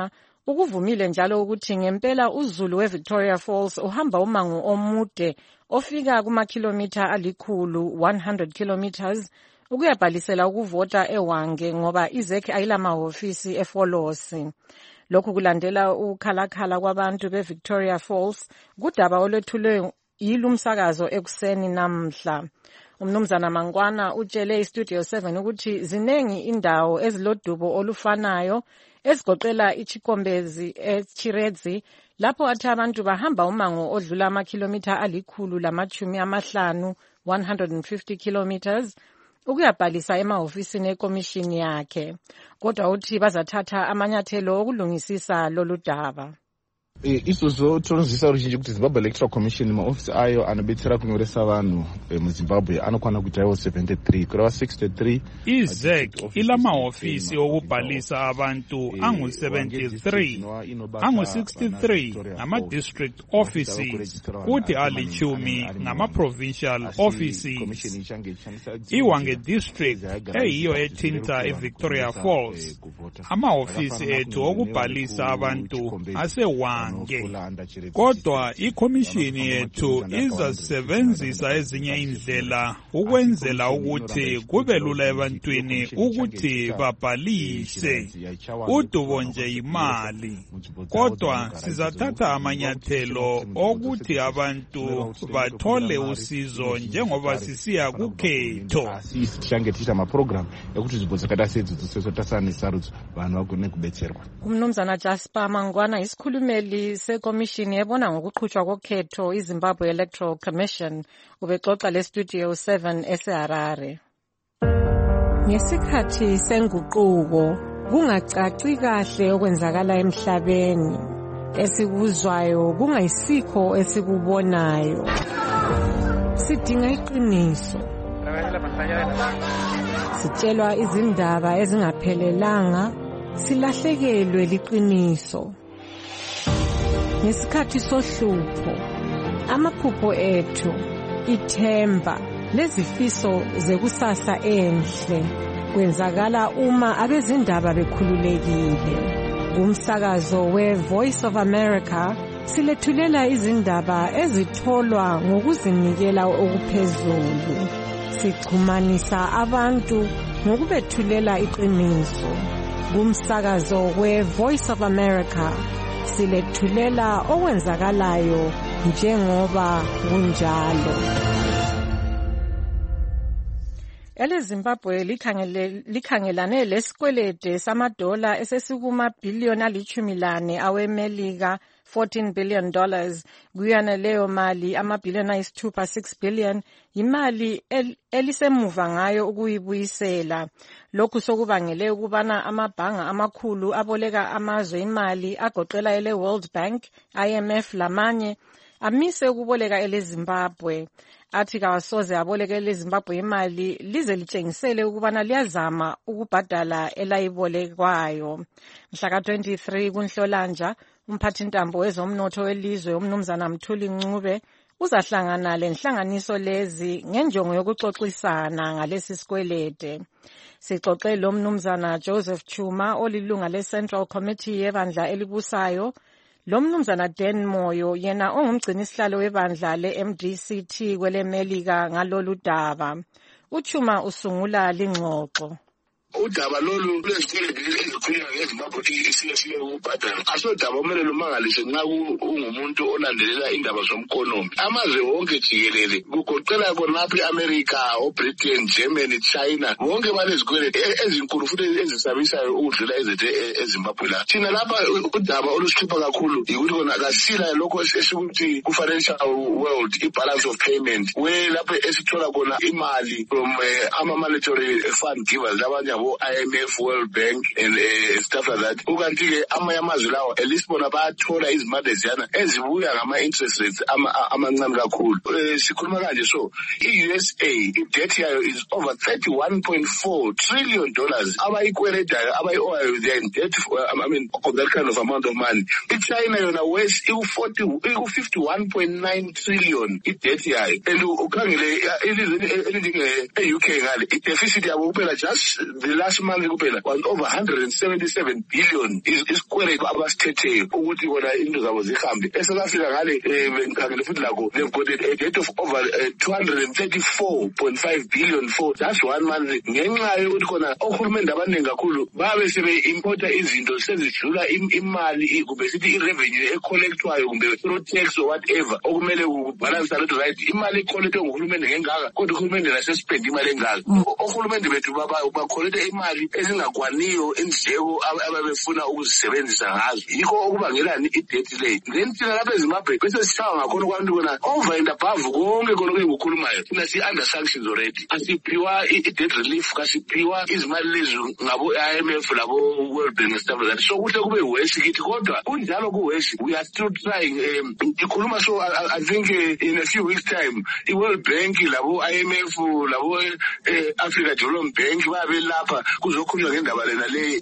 Ukuvumile njalo ukuthi ngempela uzulu weVictoria Falls uhamba umango omude ofika kumakhilomitha alikhulu one hundred kilometers ukuyabhalisela ukuvota eWange ngoba izekhe ayilamahofisi eFolosi. Lokhu kulandela ukhalakhala kwabantu beVictoria Falls kudaba olwethulwe yilumsakazo ekuseni namhla. Umnumzana Mangwana utshele iStudio seven ukuthi zinengi indawo ezilodubo olufanayo esigoqela iChikombezi eChiredzi lapho athi abantu bahamba umango odlula amakhilomitha alikhulu lamachumi amahlanu one hundred fifty kilometers ukuyabhalisa emahofisini ekomishini yakhe. Kodwa uthi bazathatha amanyathelo okulungisisa lolu daba. Isuzo tonzisa ruzhinji kuti Zimbabwe Electoral Commission maofisi ayo anobetsera kunyoresa vanhu muZimbabwe anokwana kuita iwo seventy-three kureva sixty-three. IZEC ilamahofisi okubhalisa abantu angu seventy-three, angu sixty-three ngama-district offices kuthi alichumi ngama-provincial offices. IWange district eyiyo ethinta iVictoria Falls, amahofisi ethu okubhalisa abantu aseWange. Kodwa ikomishini yethu izasebenzisa ezinye indlela ukwenzela ukuthi kube lula ebantwini ukuthi babhalise. Udubo nje imali. Kodwa sizathatha amanyathelo okuthi abantu bathole usizo njengoba sisiya kukhetho. Sishangetisha amaprogram ekuthi zibozakata sethu zisesotasana sarudzo vanhu vagone kubetserwa. Umnumzana Jasper Mangwana isikhulumeli sekomishini ebona ngokuqhutshwa kokhetho iZimbabwe Electoral Commission ubexoxa leStudio seven eseHarare. Ngesikhathi senguquko kungacaci kahle okwenzakala emhlabeni, esikuzwayo kungayisikho esikubonayo. Sidinga iqiniso. Sitshelwa izindaba ezingaphelelanga, silahlekelwe liqiniso. Ngesikhathi sohlupho, amaphupho ethu, ithemba, lezifiso zekusasa enhle, kwenzakala uma abezindaba bekhululekile. Kumsakazo we-Voice of America, silethulela izindaba ezitholwa ngokuzinikela okuphezulu. Sixhumanisa abantu ngokubethulela iqiniso. Kumsakazo we-Voice of America, silethulela okwenzakalayo njengoba kunjalo. Ele Zimbabwe likhangele likhangelane lesikwelede samadola esesikuma billion alichumi lane awemelika fourteen billion dollars kuyana leyo mali amabhillion ayisithupha six billion imali el, elisemuva ngayo ukuyibuyisela. Lokhu sokubangele ukubana amabhanga amakhulu aboleka amazwe imali agoqela ele World Bank, I M F lamanye amise ukuboleka ele Zimbabwe. Athi kawasoze aboleke ele Zimbabwe imali lize litshengisele ukubana liyazama ukubhadala elayibolekwayo. Mhla ka twenty-three kuNhlolanja umphathintambo wezomnotho welizwe umnumzana Mthuli Ncube uzahlangana lenhlanganiso lezi ngenjongo yokuxoxisana ngalesi sikwelede. Sixoxe lo mnumzana Joseph Chuma olilunga le-Central Committee yebandla elibusayo, lo mnumzana Dan Moyo yena ongumgcinisihlalo webandla le-M D C T kwelemelika ngalolu daba. Uchuma usungula lingxoxo. Udaba lolu lwezikweledi ezikhulunywa ngeZimbabwe isiyesiye ukubhadala asodaba okumele lumangalise nxa ungumuntu olandelela indaba zomkonomi. Amazwe wonke jikelele kugoqela khonapha i-America, oBritain, Germany, China, bonke balezikweledi ezinkulu futhi ezisabisayo ukudlula ezethu eZimbabwe la. Thina lapha udaba olusihlupha kakhulu yikuthi kona kasila lokho esikuthi ku-financial world i-balance of payment we lapho esithola khona imali from ama-monetary fund givers abanye I M F, World Bank and uh, stuff like that. Ukanti ke amanye amazwe lawo at least bona bayathola izimali eziyana ezibuya ngama-interest rates amancane kakhulu. Sikhuluma kanje so i-U S A i-debt yayo is over thirty-one point four trillion dollars. Abayikweledayo abayi-owayo they are in debt for, I mean of that kind of amount of money. I-China yona west iku-fifty-one point nine trillion i-debt yayo. And ukhangele elizweni elinjenge-U K ngale i-deficit yabo kuphela just and last month kuphela was over one hundred seventy-seven billion isikweletu abasithetheyo ukuthi kona into zabo zihambe. eSouth Africa ngale ngikhangele futhi lakho they've got a debt of over uh, two hundred thirty-four point five billion for just one month. ngenxa yokuthi khona ohulumende abaningi kakhulu babe sebe-importa izinto sezidlula imali kumbe sithi i-revenue ecollectwayo kumbe through tax or whatever okumele kubalance alot right. imali ecollectwe nguhulumende ngengaka kodwa uhulumende nasespend imali engaka. ohulumende bethu bakholete imali ezingakwaniyo indleko ababefuna ukuzisebenzisa ngazo. yikho okubangelani i-debt leyo. then thina lapha eZimbabwe bese sishawa ngakhona kwabantu kona over and above konke khona okuyikhulumayo thina si-under sanctions already. asiphiwa i-debt relief, kasiphiwa izimali lezi ngabo I M F labo World Bank stuff like that. so kuhle kube worse kithi kodwa kunjalo ku-worse we are still trying. um ikhuluma so I, I think uh, in a few weeks time i-World Bank labo I M F labo uh, Africa Development Bank babe lapha kuzokhulunywa ngendaba lena le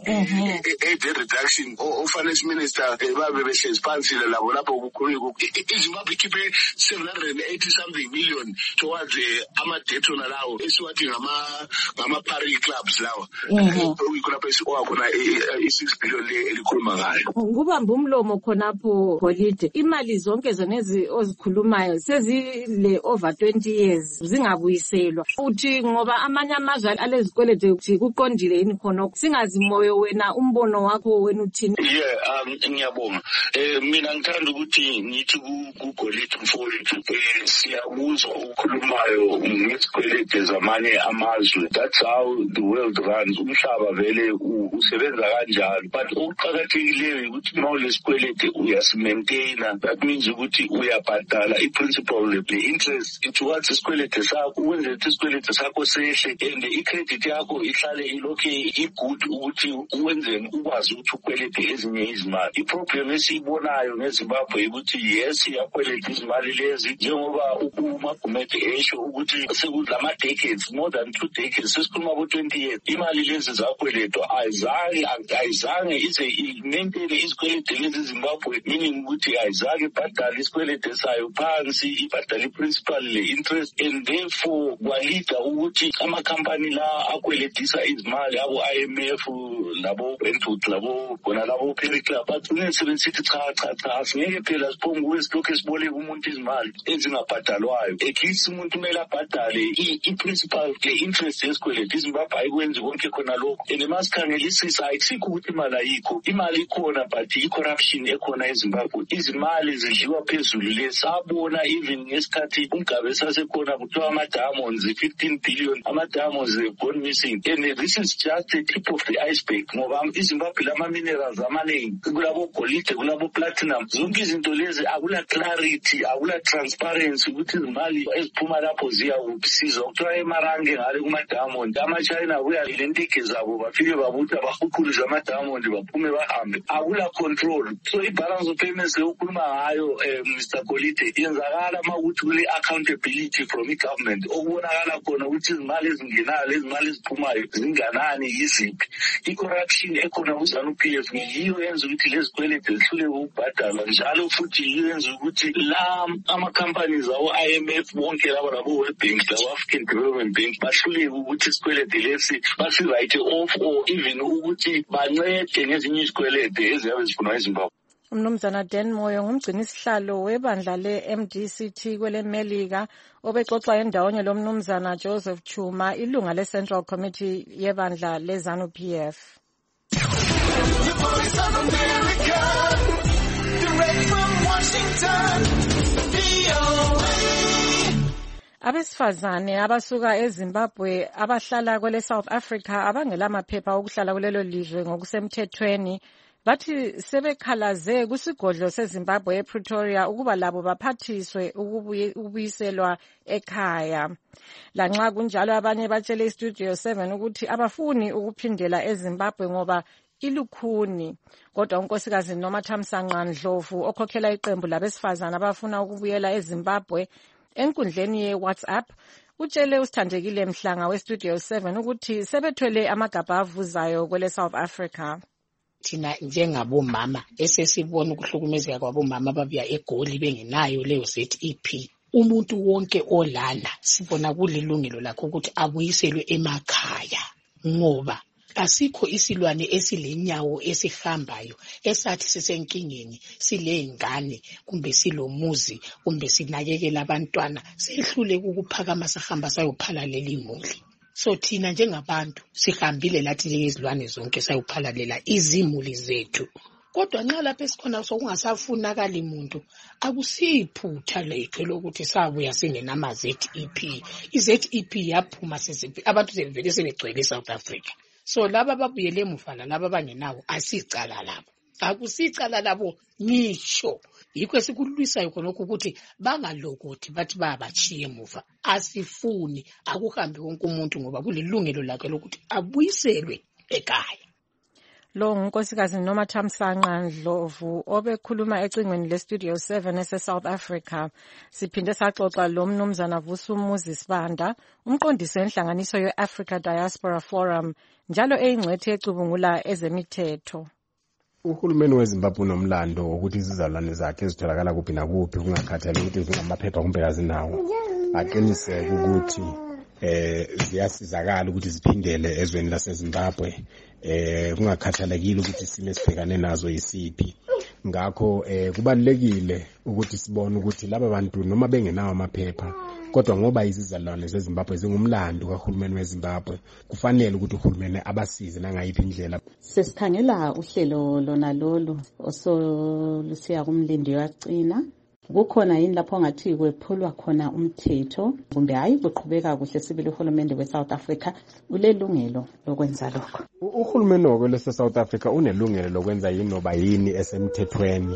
debt reduction. o-finance minister babe behlezi phansi labo lapho kukhulunywa iZimbabwe ikhiphe seven hundred eighty something million towards ama-debt ona lawo esiwathi ngama-pari clubs lawa kulapho esiwakhona i-six billion le elikhuluma ngayo. Kubamba umlomo khonapho Golide, imali zonke zonezi ozikhulumayo sezile over twenty years zingabuyiselwa. Uthi ngoba amanye amazwe alezikwelede ukuthi kuqondile yini khona singazimoyo wena umbono wakho wena uthini? Yeah, um ngiyabonga. Eh mina ngithanda ukuthi ngithi kuGolide mfowethu siyabuzwa ukukhulumayo ngesikwelede zamanye amazwe. That's how the world runs. Umhlaba vele usebenza kanjalo. But okuqakathekileyo ukuthi mawulesikwelede uyasimaintaina. That means ukuthi uyabhadala i-principal the interest towards isikwelede sakho uwenze ukuthi isikwelede sakho sehle and i-credit yakho ihlale ilokhe i-good ukuthi uwenzeni ukwazi ukuthi ukwelede ezinye izimali. I-problem esiyibonayo ngeZimbabwe ukuthi yes iyakweleda izimali lezi njengoba uMagumede esho ukuthi sekulama decades more than two decades sesikhuluma bo twenty years imali lezi zakweledwa ayizange ayizange ize i-maintain isikwelede lezi Zimbabwe, meaning ukuthi ayizange ibhadale isikwelede sayo phansi ibhadale i-principal le-interest and therefore kwalida ukuthi amakhampani la akweledisa izimali abo I M F labo Brentwood labo bona labo Perry Club bagcine sebesithi cha cha cha singeke phela siphonge kwesilokhu esiboleka umuntu izimali ezingabhadalwayo. At least umuntu kumele abhadale i-principal le-interest yesikwelede. iZimbabwe ayikwenzi konke khona lokho and masikhangelisisa ayisikho ukuthi imali ayikho, imali ikhona but i-corruption ekhona eZimbabwe. izimali zidliwa phezulu le sabona even ngesikhathi uMgabe sasekhona kuthiwa ama-diamonds fifteen billion ama-diamonds gone missing and this is just the tip of the iceberg ngoba iZimbabwe lama-minerals amaningi kulabo golide kulabo platinum zonke izinto lezi akula clarity akula transparency ukuthi izimali eziphuma lapho ziyawusiza kuthiwa emarange ngale kuma-diamond ama-China buya lentike zabo bafike babutha bahuquluze ama-diamond baphume bahambe akula control. So i-balance of payments ukhuluma ngayo um Mister Golide yenzakala uma ukuthi kule accountability from i-government okubonakala khona ukuthi izimali ezingenayo lezimali eziphumayo zinganani yiziphi. I-corruption ekhona ku-ZANU-P F yiyo yenza ukuthi lezi kwelede zihluleke ukubhadala njalo futhi yiyo yenza ukuthi la ama-companies awo I M F bonke labo labo World Bank labo African Development Bank bahluleke ukuthi isikwelede lesi basi-write off or even ukuthi bancede ngezinye izikwelede eziyabe zifunwa eZimbabwe. Umnumzana Dan Moyo ngumgcini sihlalo webandla le-M D C T kwele Melika obexoxa endawonye lo mnumzana Joseph Chuma ilunga le-Central Committee yebandla le-ZANU-P F. Abesifazane abasuka eZimbabwe abahlala kwele South Africa abangelamaphepha okuhlala kulelo lizwe ngokusemthethweni bathi sebekhalaze kusigodlo seZimbabwe ePretoria ukuba labo baphathiswe ukubuyiselwa ekhaya. Lanxa kunjalo abanye batshele iStudio seven ukuthi abafuni ukuphindela eZimbabwe ngoba ilukhuni. Kodwa unkosikazi Nomathamsanqa Ndlovu okhokhela iqembu labesifazane abafuna ukubuyela eZimbabwe enkundleni ye-WhatsApp utshele uSithandekile Mhlanga weStudio seven ukuthi sebethwele amagabha avuzayo kwele South Africa. Thina njengabomama esesibona ukuhlukumezeka kwabomama ababuya eGoli bengenayo leyo Z E P, umuntu wonke olana sibona kulilungelo lakho ukuthi abuyiselwe emakhaya ngoba Asikho isilwane esilenyawo esihambayo esathi sisenkingeni silengane kumbe silomuzi kumbe sinakekela abantwana sehlule ukuphakama sahamba sayophalalela imuli. So thina njengabantu sihambile lathi njengezilwane zonke sayophalalela izimuli zethu. Kodwa nxa lapha esikhona sokungasafunakali muntu akusiphutha lethu lokuthi sabuya singenama Z E P. I-Z E P yaphuma sesiphi abantu sebevele sebegcwele eSouth Africa. So laba babuyele emuva laba bangenawo asicala labo. Akusicala labo ngisho. Yikho esikulwisayo khonokho ukuthi bangalokothi bathi bayabachiye emuva. Asifuni akuhambe wonke umuntu ngoba kulilungelo lakhe lokuthi abuyiselwe ekhaya. Lo ngunkosikazi Noma Thamsanqa Ndlovu obekhuluma ecingweni leStudio seven ese-South Africa. Siphinde saxoxa lo mnumzana Vusumuzi Sibanda, umqondisi wenhlanganiso ye-Africa Diaspora Forum, njalo eyingcwethi ecubungula ezemithetho. Uhulumeni weZimbabwe unomlando ukuthi izizalwane zakhe ezitholakala kuphi nakuphi kungakhathaleki ukuthi zingamaphepha kumbe azinawo. Aqiniseke ukuthi eh ziyasizakala ukuthi ziphindele ezweni laseZimbabwe eh kungakhathalekile ukuthi isimo esibhekane nazo yisiphi. Ngakho eh kubalekile ukuthi sibone ukuthi laba bantu noma bengenawo amaphepha kodwa ngoba izizalwane zeZimbabwe zingumlando kahulumeni weZimbabwe kufanele ukuthi uhulumeni abasize nangayiphi indlela. Sesikhangela uhlelo lona lolu osolusiya kumlindi wagcina. Kukhona yini lapho ngathi kwephulwa khona umthetho kumbe hayi kuqhubeka kuhle sibili uhulumende weSouth Africa ulelungelo lokwenza lokho? Uhulumeni wokwe South Africa unelungelo lokwenza yini noba yini esemthethweni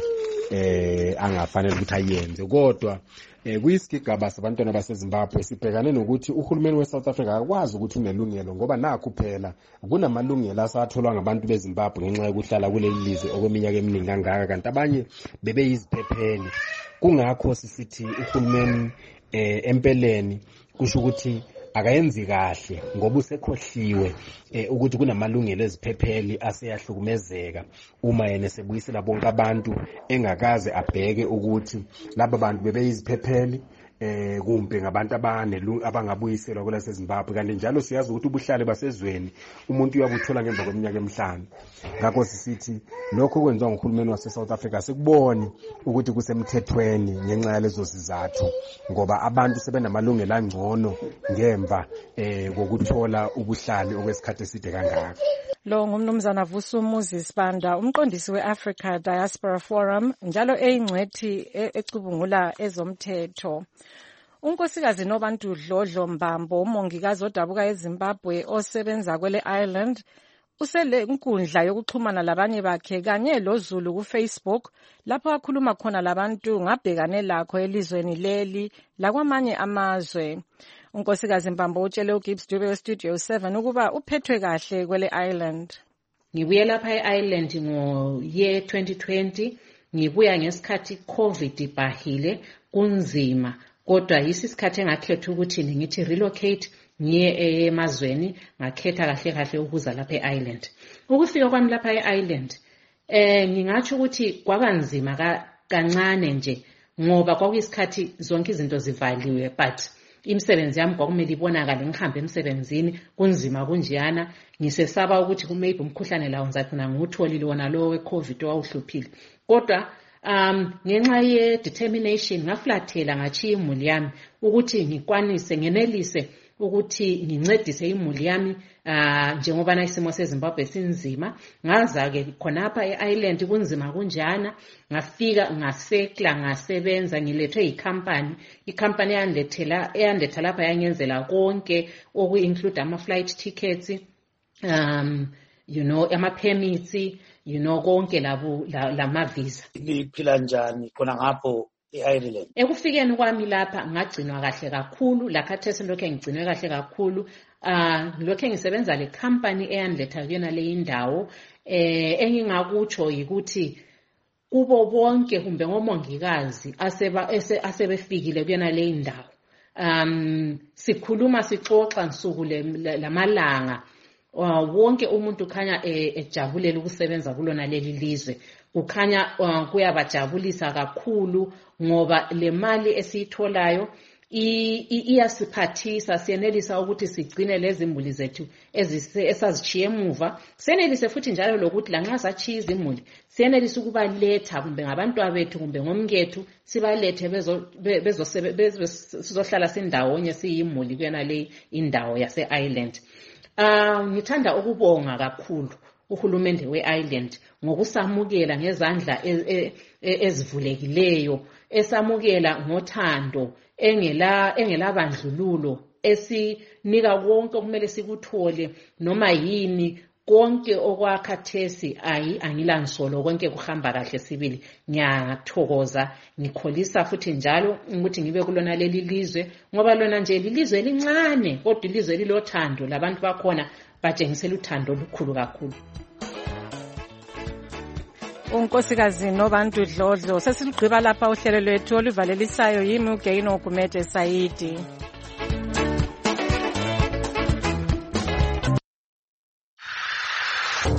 eh angafanele ukuthi ayenze, kodwa eh kuyisigigaba sabantwana baseZimbabwe sibhekane nokuthi uhulumeni weSouth Africa akwazi ukuthi unelungelo ngoba nakho phela kunamalungelo asatholwa ngabantu beZimbabwe ngenxa yokuhlala kuleli lizwe okweminyaka eminingi kangaka, kanti abanye bebeyiziphepheli. Kungakho sisithi uhulumeni eh empeleni kusho ukuthi akayenzi kahle ngoba usekhohliwe eh, ukuthi kunamalungelo eziphepheli aseyahlukumezeka uma yena sebuyisela bonke abantu engakaze abheke ukuthi laba bantu bebeyiziphepheli eh kumbe ngabantu abanelungu abangabuyiselwa kwela seZimbabwe. Kanti njalo siyazi ukuthi ubuhlale basezweni umuntu uyabuthola ngemva kweminyaka emihlanu. Ngakho sisithi lokho kwenziwa nguhulumeni wase South Africa sikuboni ukuthi kusemthethweni ngenxa yalezo sizathu ngoba abantu sebenamalungelo angcono ngemva eh kokuthola ubuhlale okwesikhathi eside kangaka. Lo ngumnumzana Vusumuzi Sibanda, umqondisi we-Africa Diaspora Forum, njalo eyingcwethi ecubungula ezomthetho. Unkosikazi Nobantu Dlodlo Mbambo, umongikazi odabuka eZimbabwe osebenza kwele Ireland, usele inkundla yokuxhumana labanye bakhe kanye loZulu kuFacebook lapho akhuluma khona labantu ngabhekane lakho elizweni leli lakwamanye amazwe. Unkosikazi Mbambo utshele uGibbs Dube weStudio seven ukuba uphethwe kahle kwele Ireland. Ngibuye lapha eIreland ngo year twenty twenty, ngibuya ngesikhathi COVID ibahile kunzima, kodwa yisikhathi engakhetha ukuthi ngithi relocate ngiye emazweni, ngakhetha kahle kahle ukuza lapha eIreland. Ukufika kwami lapha eIreland eh ngingathi ukuthi kwabanzima kancane nje ngoba kwakuyisikhathi zonke izinto zivaliwe, but imisebenzi yami kwakumele ibonakale ngihambe emsebenzini kunzima kunjiyana, ngisesaba ukuthi kumaybe umkhuhlane lawo ngizathina ngutholile wona lo weCovid owawuhluphile. Kodwa um ngenxa ye determination ngaflathela ngachiya imuli yami ukuthi ngikwanise ngenelise ukuthi ngincedise imuli yami uh, njengoba na isimo seZimbabwe sinzima. Ngaza ke khonapha eIreland kunzima kunjana, ngafika ngasekla ngasebenza, ngilethwe icompany icompany yandethela eyanletha lapha yangenzela konke oku include ama flight tickets, um you know ama permits, you know konke labo lama visa. Liphila njani khona ngapho eIreland? Ekufikeni kwami lapha ngagcinwa kahle kakhulu, lakhathesi lokho ngigcinwe kahle kakhulu. Ah lokho ngisebenza le company eyandletha kuyona le indawo. Eh engingakutsho ukuthi kubo bonke kumbe ngomongikazi aseba asebefikile kuyona le indawo, um sikhuluma sixoxa nsuku lamalanga, wonke umuntu khanya ejabulela ukusebenza kulona leli lizwe. Kukhanya kuyabajabulisa kakhulu ngoba le mali esiyitholayo iyasiphathisa, siyenelisa ukuthi sigcine lezi imuli zethu esazichiye emuva. Siyenelise futhi njalo lokuthi lanxa sachiya izimuli siyenelisa ukubaletha kumbe ngabantwa bethu kumbe ngomkethu sibalethe bezohlala sindawonye siyimuli kuyona le indawo yase-Ireland. Uh, ngithanda ukubonga kakhulu uhulumende we-Ireland ngokusamukela ngezandla ezivulekileyo, esamukela ngothando engela engela bandlululo, esinika konke okumele sikuthole noma yini, konke okwakhathesi ayi angilansolo, konke kuhamba kahle sibili. Ngiyathokoza, ngikholisa futhi njalo ukuthi ngibe kulona leli lizwe, ngoba lona nje lilizwe elincane kodwa ilizwe lilothando, labantu bakhona batshengisela uthando olukhulu kakhulu. unkosikazi Nobantu Dlodlo, sesilugqiba lapha uhlelo lwethu oluvalelisayo. Yimi uGaino Gumede Saidi.